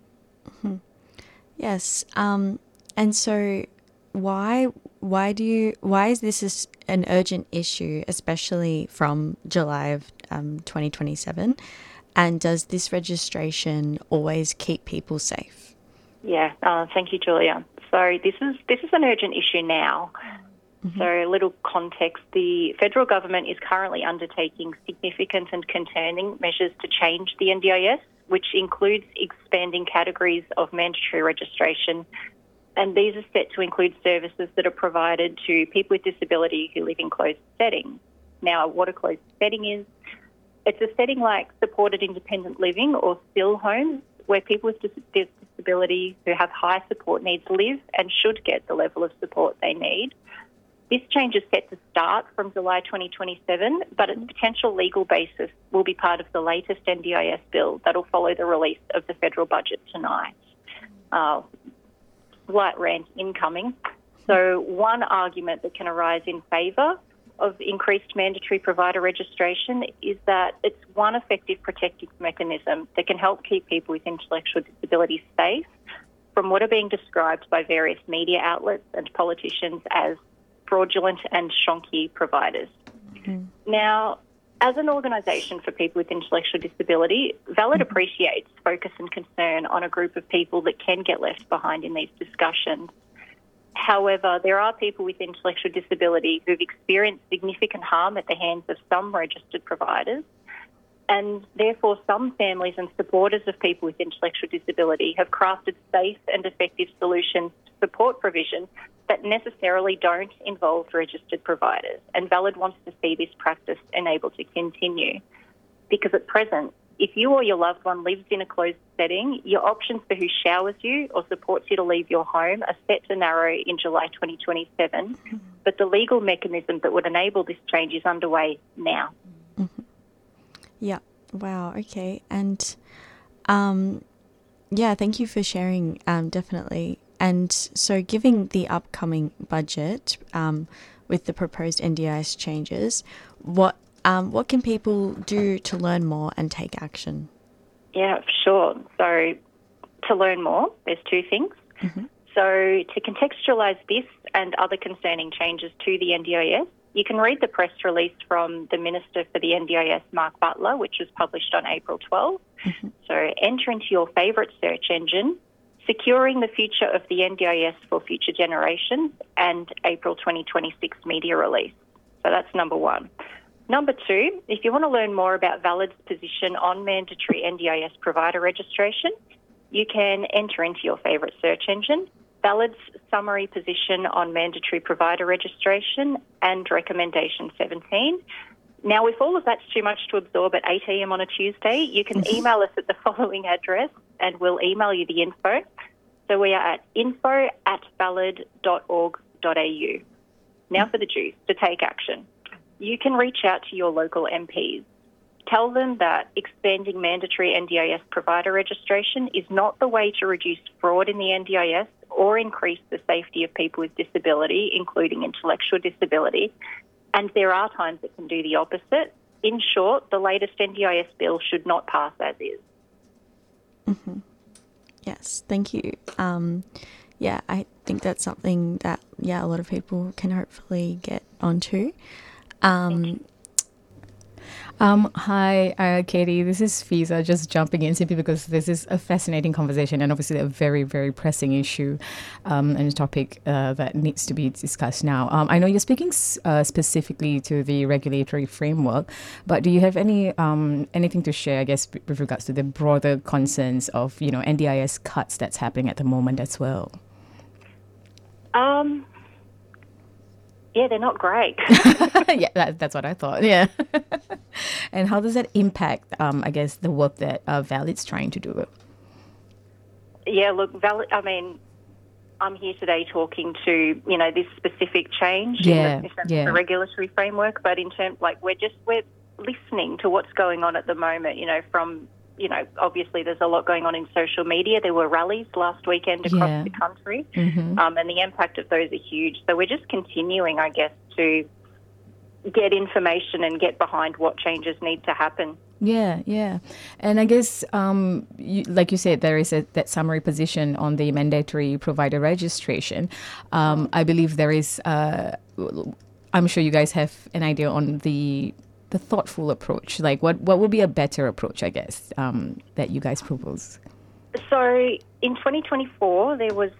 Yes. And so why is this an urgent issue, especially from July of 2027? And does this registration always keep people safe? Yeah, thank you, Julia. So this is an urgent issue now. So a little context, the federal government is currently undertaking significant and concerning measures to change the NDIS, which includes expanding categories of mandatory registration. And these are set to include services that are provided to people with disability who live in closed settings. Now, what a closed setting is, it's a setting like supported independent living or SIL homes where people with disability who have high support needs live and should get the level of support they need. This change is set to start from July 2027, but its potential legal basis will be part of the latest NDIS bill that will follow the release of the federal budget tonight. Light rant incoming. So one argument that can arise in favour of increased mandatory provider registration is that it's one effective protective mechanism that can help keep people with intellectual disabilities safe from what are being described by various media outlets and politicians as fraudulent and shonky providers. Now, as an organisation for people with intellectual disability, Valid appreciates focus and concern on a group of people that can get left behind in these discussions. However, there are people with intellectual disability who've experienced significant harm at the hands of some registered providers, and therefore some families and supporters of people with intellectual disability have crafted safe and effective solutions to support provision that necessarily don't involve registered providers. And Valid wants to see this practice enabled to continue. Because at present, if you or your loved one lives in a closed setting, your options for who showers you or supports you to leave your home are set to narrow in July 2027, but the legal mechanism that would enable this change is underway now. Yeah. Wow. Okay. And yeah, thank you for sharing. Definitely. And so, given the upcoming budget with the proposed NDIS changes, what can people do to learn more and take action? Yeah, sure. So, to learn more, there's two things. So, to contextualise this and other concerning changes to the NDIS, you can read the press release from the Minister for the NDIS, Mark Butler, which was published on April 12. So, enter into your favourite search engine, Securing the Future of the NDIS for Future Generations, and April 2026 media release. So that's number one. Number two, if you want to learn more about Valid's position on mandatory NDIS provider registration, you can enter into your favourite search engine, Valid's summary position on mandatory provider registration and recommendation 17. Now, if all of that's too much to absorb at 8 a.m. on a Tuesday, you can email us at the following address and we'll email you the info. So we are at info@valid.org.au. Now for the juice, to take action. You can reach out to your local MPs. Tell them that expanding mandatory NDIS provider registration is not the way to reduce fraud in the NDIS or increase the safety of people with disability, including intellectual disability. And there are times it can do the opposite. In short, the latest NDIS bill should not pass as is. Yes, thank you. Yeah, I think that's something that, a lot of people can hopefully get onto. Hi, Katie. This is Fiza, just jumping in simply because this is a fascinating conversation and obviously a very, very pressing issue and a topic that needs to be discussed now. I know you're speaking specifically to the regulatory framework, but do you have anything to share, I guess, with regards to the broader concerns of, NDIS cuts that's happening at the moment as well? Yeah, they're not great. Yeah, that's what I thought. Yeah. And how does that impact, I guess, the work that Valid's trying to do? Yeah, look, I'm here today talking to, this specific change in terms of the regulatory framework, but in terms, we're listening to what's going on at the moment, obviously there's a lot going on in social media. There were rallies last weekend across the country, and the impact of those are huge. So we're just continuing, I guess, to get information and get behind what changes need to happen. Yeah. And I guess, like you said, there is that summary position on the mandatory provider registration. I believe there is, I'm sure you guys have an idea on the thoughtful approach. Like what would be a better approach, I guess, that you guys propose? So in 2024, there was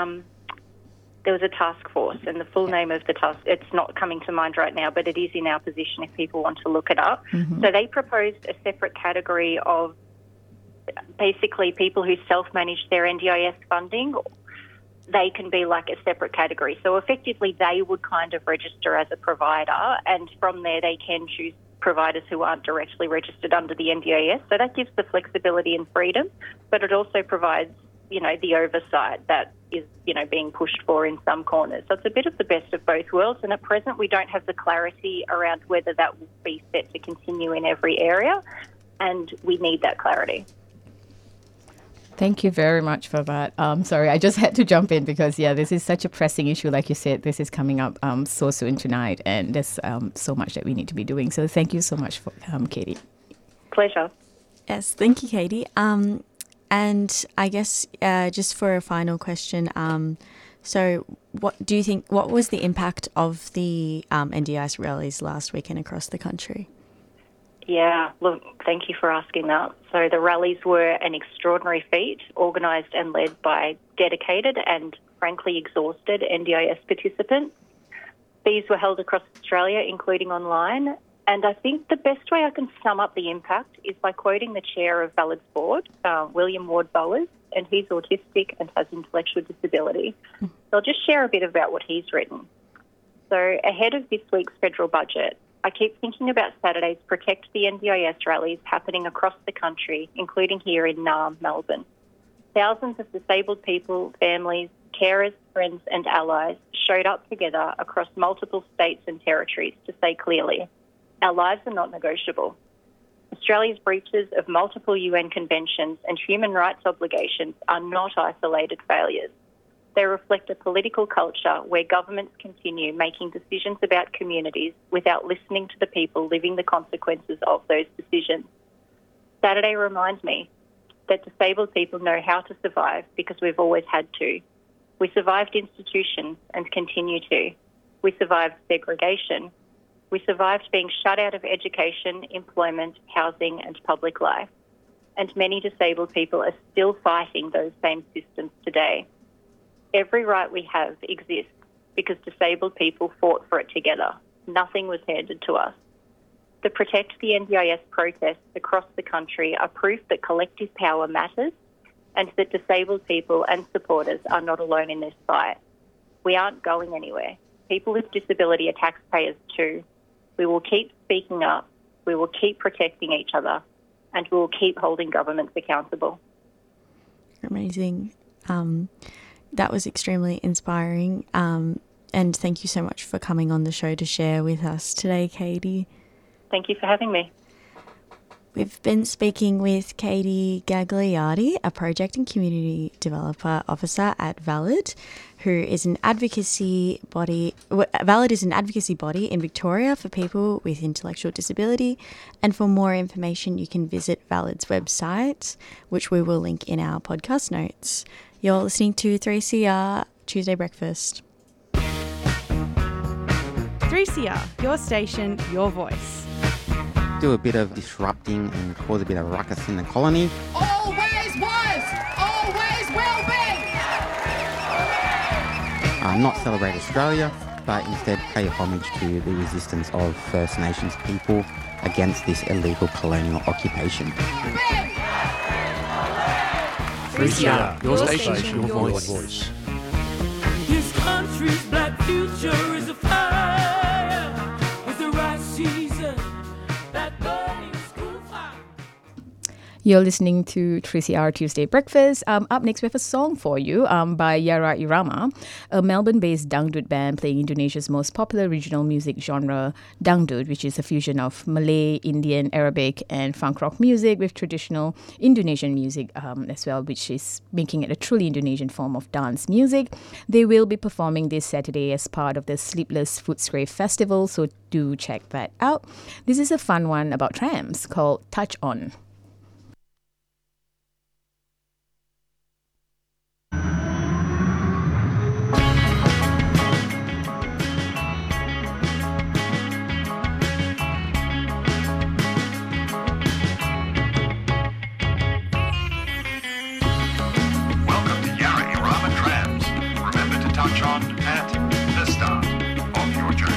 a task force, and the full name of the task, it's not coming to mind right now, but it is in our position if people want to look it up. So they proposed a separate category of basically people who self-manage their NDIS funding. They can be like a separate category. So effectively they would kind of register as a provider, and from there they can choose providers who aren't directly registered under the NDIS. So that gives the flexibility and freedom, but it also provides, the oversight that is, being pushed for in some corners. So it's a bit of the best of both worlds, and at present we don't have the clarity around whether that will be set to continue in every area, and we need that clarity. Thank you very much for that. Sorry, I just had to jump in because, this is such a pressing issue. Like you said, this is coming up so soon tonight, and there's so much that we need to be doing. So thank you so much, for Katie. Pleasure. Yes, thank you, Katie. And I guess just for a final question, so what do you think, what was the impact of the NDIS rallies last weekend across the country? Yeah, look, thank you for asking that. So the rallies were an extraordinary feat, organised and led by dedicated and frankly exhausted NDIS participants. These were held across Australia, including online. And I think the best way I can sum up the impact is by quoting the chair of Valid's board, William Ward Bowers, and he's autistic and has intellectual disability. So I'll just share a bit about what he's written. So ahead of this week's federal budget, I keep thinking about Saturday's Protect the NDIS rallies happening across the country, including here in Naarm, Melbourne. Thousands of disabled people, families, carers, friends and allies showed up together across multiple states and territories to say clearly, our lives are not negotiable. Australia's breaches of multiple UN conventions and human rights obligations are not isolated failures. They reflect a political culture where governments continue making decisions about communities without listening to the people living the consequences of those decisions. Saturday reminds me that disabled people know how to survive because we've always had to. We survived institutions and continue to. We survived segregation. We survived being shut out of education, employment, housing and public life. And many disabled people are still fighting those same systems today. Every right we have exists because disabled people fought for it together. Nothing was handed to us. The Protect the NDIS protests across the country are proof that collective power matters and that disabled people and supporters are not alone in this fight. We aren't going anywhere. People with disability are taxpayers too. We will keep speaking up, we will keep protecting each other, and we will keep holding governments accountable. Amazing. That was extremely inspiring. And thank you so much for coming on the show to share with us today, Katie. Thank you for having me. We've been speaking with Katie Gagliardi, a project and community developer officer at Valid, who is an advocacy body. Valid is an advocacy body in Victoria for people with intellectual disability. And for more information, you can visit Valid's website, which we will link in our podcast notes. You're listening to 3CR Tuesday Breakfast. 3CR, your station, your voice. Do a bit of disrupting and cause a bit of ruckus in the colony. Always was, always will be. Not celebrate Australia, but instead pay homage to the resistance of First Nations people against this illegal colonial occupation. 3CR, your station, your voice. This country's black future is a fire. You're listening to 3CR Tuesday Breakfast. Up next, we have a song for you by Yara Irama, a Melbourne-based dangdut band playing Indonesia's most popular regional music genre, dangdut, which is a fusion of Malay, Indian, Arabic, and funk rock music with traditional Indonesian music as well, which is making it a truly Indonesian form of dance music. They will be performing this Saturday as part of the Sleepless Footscray Festival, so do check that out. This is a fun one about trams called Touch On. Welcome to Yara Irama Trams. Remember to touch on at the start of your journey.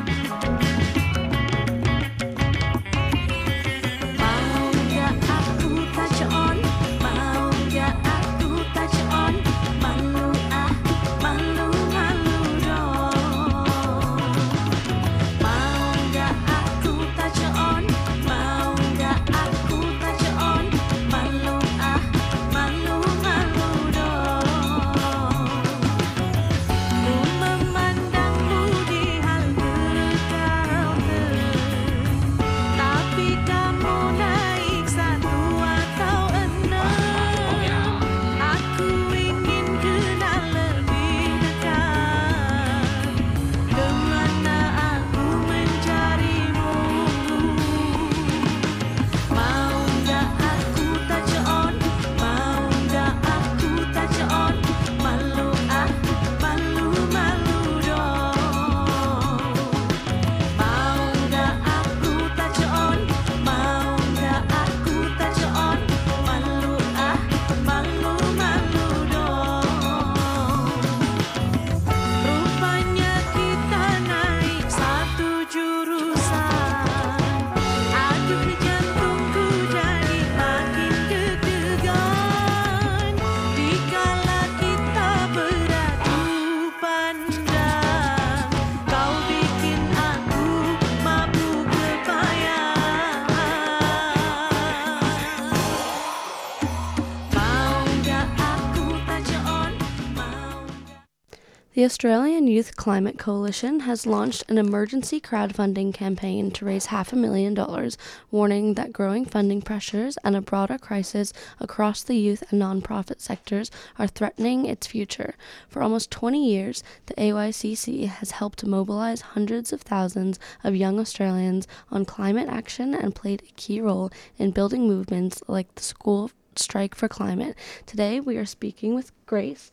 The Australian Youth Climate Coalition has launched an emergency crowdfunding campaign to raise $500,000, warning that growing funding pressures and a broader crisis across the youth and non-profit sectors are threatening its future. For almost 20 years, the AYCC has helped mobilize hundreds of thousands of young Australians on climate action and played a key role in building movements like the School Strike for Climate. Today, we are speaking with Grace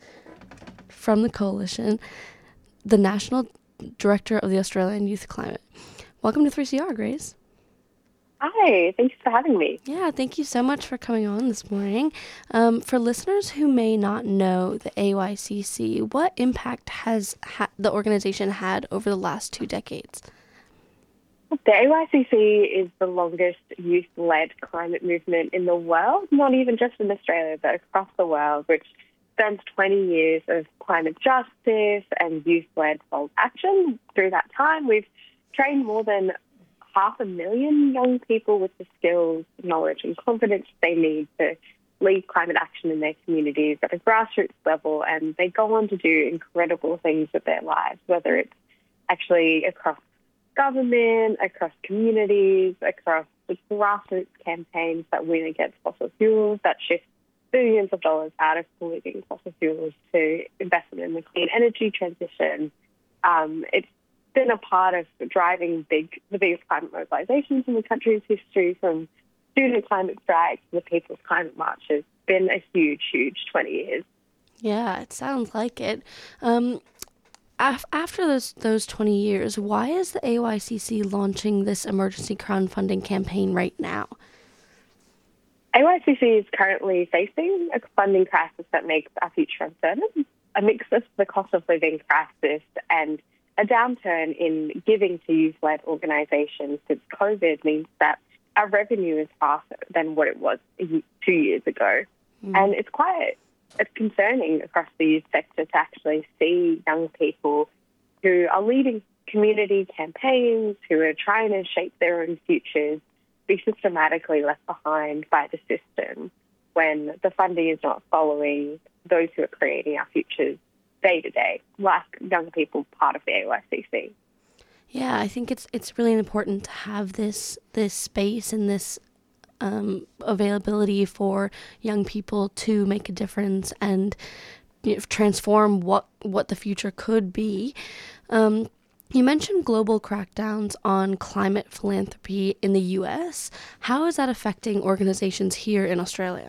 from the coalition, the National Director of the Australian Youth Climate. Welcome to 3CR, Grace. Hi, thanks for having me. Yeah, thank you so much for coming on this morning. For listeners who may not know the AYCC, what impact has the organization had over the last 2 decades? The AYCC is the longest youth-led climate movement in the world, not even just in Australia, but across the world, which spans 20 years of climate justice and youth-led bold action. Through that time, we've trained more than 500,000 young people with the skills, knowledge and confidence they need to lead climate action in their communities at a grassroots level, and they go on to do incredible things with their lives, whether it's actually across government, across communities, across the grassroots campaigns that win against fossil fuels, that shift billions of dollars out of polluting fossil fuels to investment in the clean energy transition. It's been a part of driving the biggest climate mobilisations in the country's history, from student climate strikes to the People's Climate March. It's been a huge, huge 20 years. Yeah, it sounds like it. After those 20 years, why is the AYCC launching this emergency crowdfunding campaign right now? AYCC is currently facing a funding crisis that makes our future uncertain. A mix of the cost of living crisis and a downturn in giving to youth-led organisations since COVID means that our revenue is half than what it was 2 years ago. And it's concerning across the youth sector to actually see young people who are leading community campaigns, who are trying to shape their own futures, be systematically left behind by the system when the funding is not following those who are creating our futures day to day, like young people part of the AYCC. Yeah, I think it's really important to have this space and this availability for young people to make a difference and transform what the future could be. You mentioned global crackdowns on climate philanthropy in the US. How is that affecting organizations here in Australia?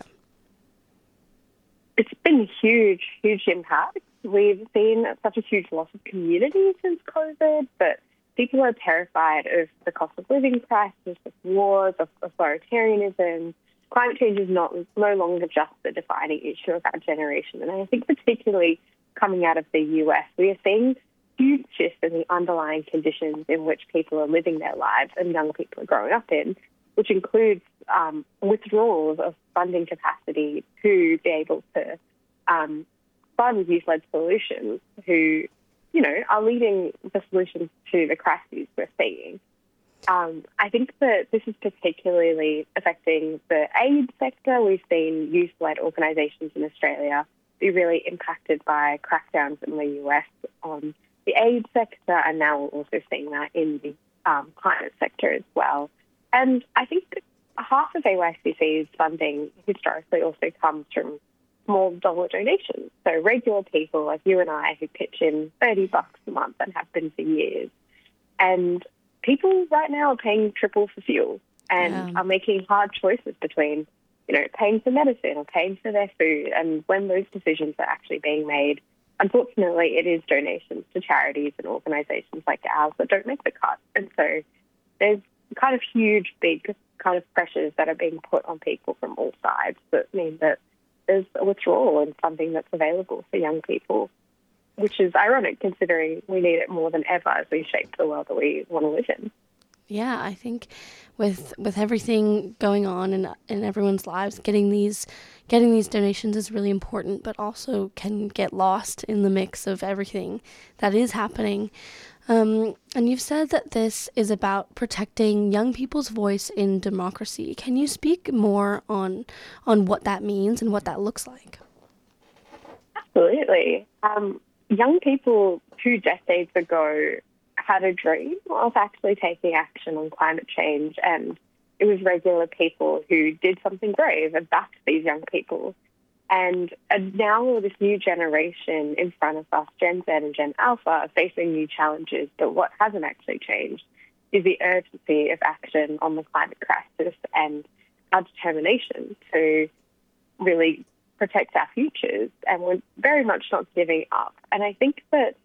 It's been a huge impact. We've seen such a huge loss of community since COVID, but people are terrified of the cost of living crisis, of wars, of authoritarianism. Climate change is no longer just the defining issue of our generation. And I think particularly coming out of the US, we are seeing huge shifts in the underlying conditions in which people are living their lives and young people are growing up in, which includes withdrawals of funding capacity to be able to fund youth-led solutions who, are leading the solutions to the crises we're seeing. I think that this is particularly affecting the aid sector. We've seen youth-led organisations in Australia be really impacted by crackdowns in the US on the aid sector, and now we're also seeing that in the climate sector as well. And I think that half of AYCC's funding historically also comes from small dollar donations. So regular people like you and I who pitch in $30 a month and have been for years. And people right now are paying triple for fuel and are making hard choices between, paying for medicine or paying for their food. And when those decisions are actually being made, unfortunately, it is donations to charities and organisations like ours that don't make the cut. And so there's kind of huge, big kind of pressures that are being put on people from all sides that mean that there's a withdrawal in funding that's available for young people, which is ironic considering we need it more than ever as we shape the world that we want to live in. Yeah, I think with everything going on in everyone's lives, getting these donations is really important, but also can get lost in the mix of everything that is happening. And you've said that this is about protecting young people's voice in democracy. Can you speak more on what that means and what that looks like? Absolutely. Young people 2 decades ago had a dream of actually taking action on climate change, and it was regular people who did something brave and backed these young people. And now this new generation in front of us, Gen Z and Gen Alpha, are facing new challenges, but what hasn't actually changed is the urgency of action on the climate crisis and our determination to really protect our futures, and we're very much not giving up. And I think that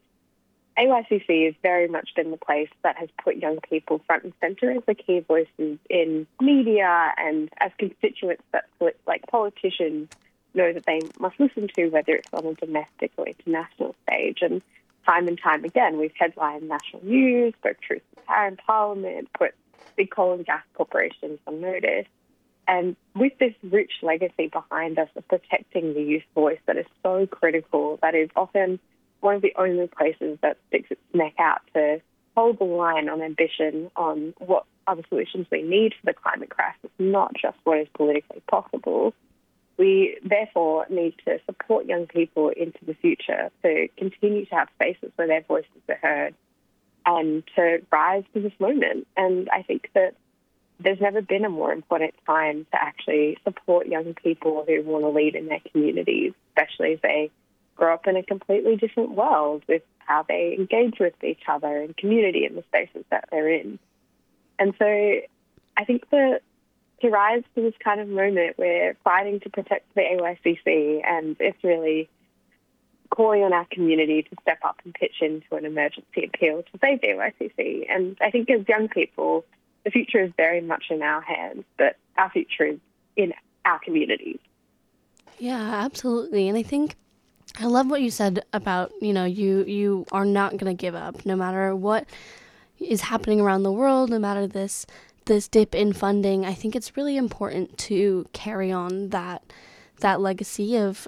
AYCC has very much been the place that has put young people front and centre as the key voices in media and as constituents that, like politicians, know that they must listen to, whether it's on a domestic or international stage. And time again, we've headlined national news, spoke truth to power in Parliament, put big coal and gas corporations on notice. And with this rich legacy behind us of protecting the youth voice that is so critical, that is often one of the only places that sticks its neck out to hold the line on ambition on what are the solutions we need for the climate crisis, not just what is politically possible. We therefore need to support young people into the future to continue to have spaces where their voices are heard and to rise to this moment. And I think that there's never been a more important time to actually support young people who want to lead in their communities, especially as they grow up in a completely different world with how they engage with each other and community in the spaces that they're in. And so I think that to rise to this kind of moment, we're fighting to protect the AYCC, and it's really calling on our community to step up and pitch into an emergency appeal to save the AYCC. And I think as young people, the future is very much in our hands, but our future is in our communities. Yeah, absolutely. And I think I love what you said about, you are not going to give up no matter what is happening around the world, no matter this dip in funding. I think it's really important to carry on that legacy of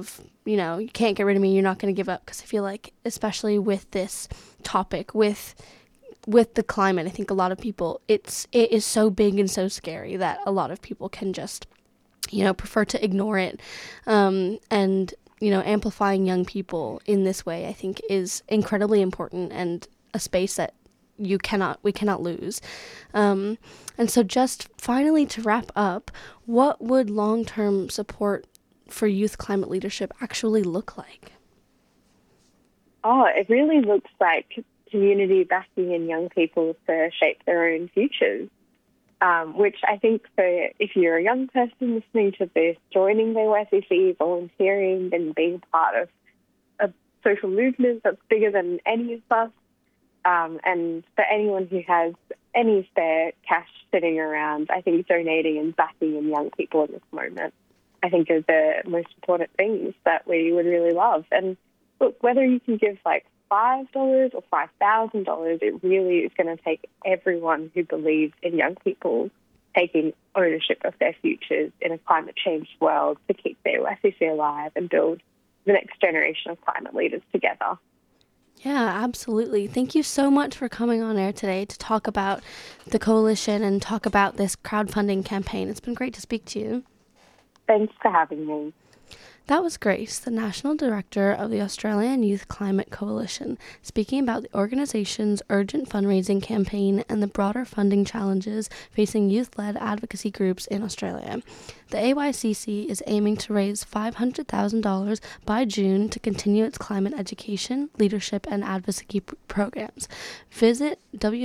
you can't get rid of me, you're not going to give up, because I feel like, especially with this topic, with with the climate, I think a lot of people, it is so big and so scary that a lot of people can just, prefer to ignore it. And, amplifying young people in this way, I think, is incredibly important and a space that we cannot lose. And so just finally to wrap up, what would long-term support for youth climate leadership actually look like? Oh, it really looks like community backing in young people to shape their own futures, which I think if you're a young person listening to this, joining the OICC, volunteering and being part of a social movement that's bigger than any of us, and for anyone who has any spare cash sitting around, I think donating and backing in young people in this moment, I think, are the most important things that we would really love. And look, whether you can give like $5 or $5,000, it really is going to take everyone who believes in young people taking ownership of their futures in a climate change world to keep the OICC alive and build the next generation of climate leaders together. Yeah, absolutely. Thank you so much for coming on air today to talk about the coalition and talk about this crowdfunding campaign. It's been great to speak to you. Thanks for having me. That was Grace, the National Director of the Australian Youth Climate Coalition, speaking about the organisation's urgent fundraising campaign and the broader funding challenges facing youth-led advocacy groups in Australia. The AYCC is aiming to raise $500,000 by June to continue its climate education, leadership and advocacy programs. Visit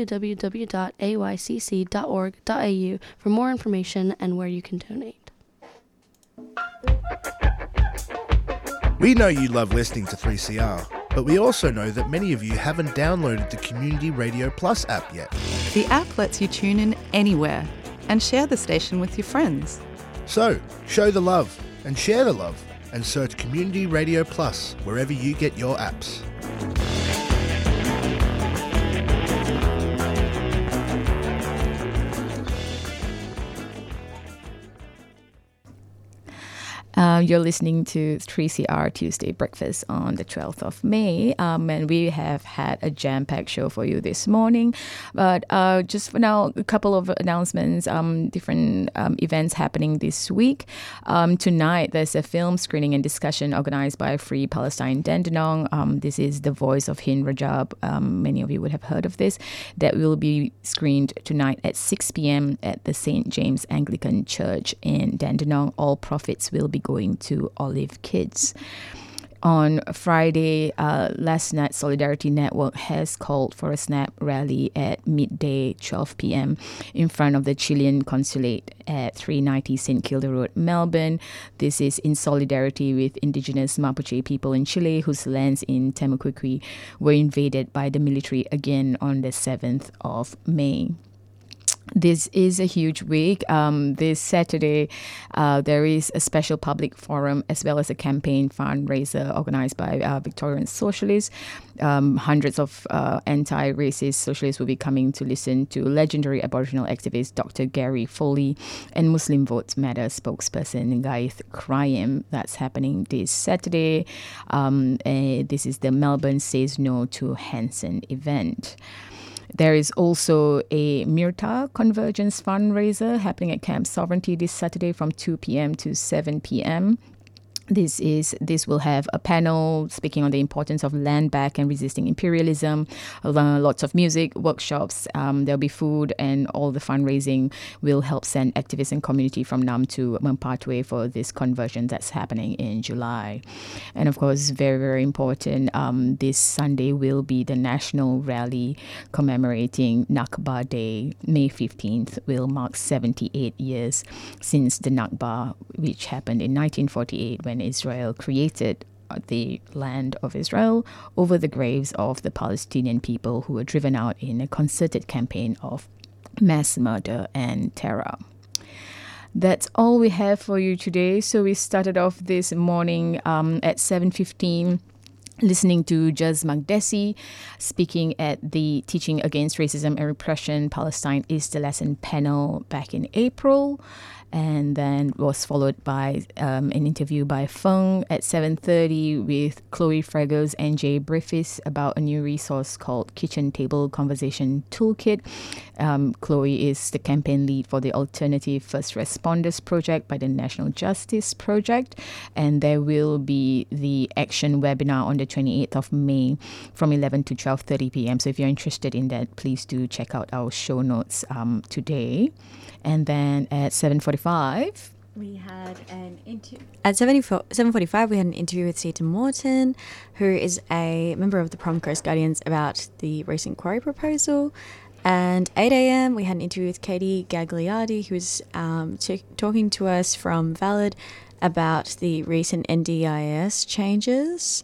www.aycc.org.au for more information and where you can donate. We know you love listening to 3CR, but we also know that many of you haven't downloaded the Community Radio Plus app yet. The app lets you tune in anywhere and share the station with your friends. So, show the love and share the love and search Community Radio Plus wherever you get your apps. You're listening to 3CR Tuesday Breakfast on the 12th of May, and we have had a jam-packed show for you this morning. But just for now, a couple of announcements, different events happening this week. Tonight, there's a film screening and discussion organized by Free Palestine Dandenong. This is The Voice of Hind Rajab. Many of you would have heard of this. That will be screened tonight at 6 p.m. at the St. James Anglican Church in Dandenong. All profits will be going to Olive Kids. On Friday, last night, Solidarity Network has called for a SNAP rally at midday, 12 p.m. in front of the Chilean consulate at 390 St. Kilda Road, Melbourne. This is in solidarity with indigenous Mapuche people in Chile whose lands in Temucuiqui were invaded by the military again on the 7th of May. This is a huge week. This Saturday, there is a special public forum as well as a campaign fundraiser organized by Victorian Socialists. Hundreds of anti-racist socialists will be coming to listen to legendary Aboriginal activist Dr. Gary Foley and Muslim Votes Matter spokesperson Gaith Krayem. That's happening this Saturday. This is the Melbourne Says No to Hanson event. There is also a Myrta Convergence fundraiser happening at Camp Sovereignty this Saturday from 2 p.m. to 7 p.m. This will have a panel speaking on the importance of land back and resisting imperialism, lots of music, workshops, there'll be food, and all the fundraising will help send activists and community from Nam to Mempatwe for this conversion that's happening in July. And of course, very, very important, this Sunday will be the national rally commemorating Nakba Day. May 15th will mark 78 years since the Nakba, which happened in 1948 when Israel created the land of Israel over the graves of the Palestinian people who were driven out in a concerted campaign of mass murder and terror. That's all we have for you today. So we started off this morning at 7:15. Listening to Juz Magdesi speaking at the Teaching Against Racism and Repression Palestine is the Lesson panel back in April. And then was followed by an interview by Feng at 7:30 with Chloe Fregos and Jay Briffis about a new resource called Kitchen Table Conversation Toolkit. Chloe is the campaign lead for the Alternative First Responders Project by the National Justice Project. And there will be the action webinar on the 28th of May from 11 to 12:30 p.m. So if you're interested in that, please do check out our show notes today. And then at 7:45, we had an interview. At 7:45, we had an interview with Seaton Morton, who is a member of the Prom Coast Guardians, about the recent quarry proposal. And 8 a.m, we had an interview with Katie Gagliardi, who was talking to us from Valid about the recent NDIS changes.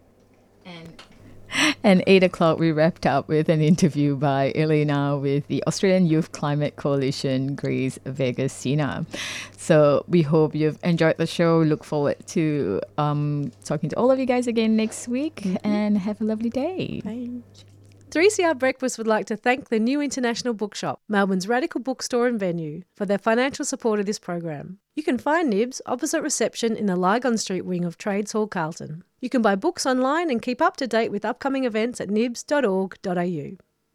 And 8 o'clock, we wrapped up with an interview by Elena with the Australian Youth Climate Coalition, Grace Vegasina. So we hope you've enjoyed the show. Look forward to talking to all of you guys again next week, and have a lovely day. Bye. 3CR Breakfast would like to thank the New International Bookshop, Melbourne's radical bookstore and venue, for their financial support of this program. You can find Nibs opposite reception in the Lygon Street wing of Trades Hall, Carlton. You can buy books online and keep up to date with upcoming events at nibs.org.au.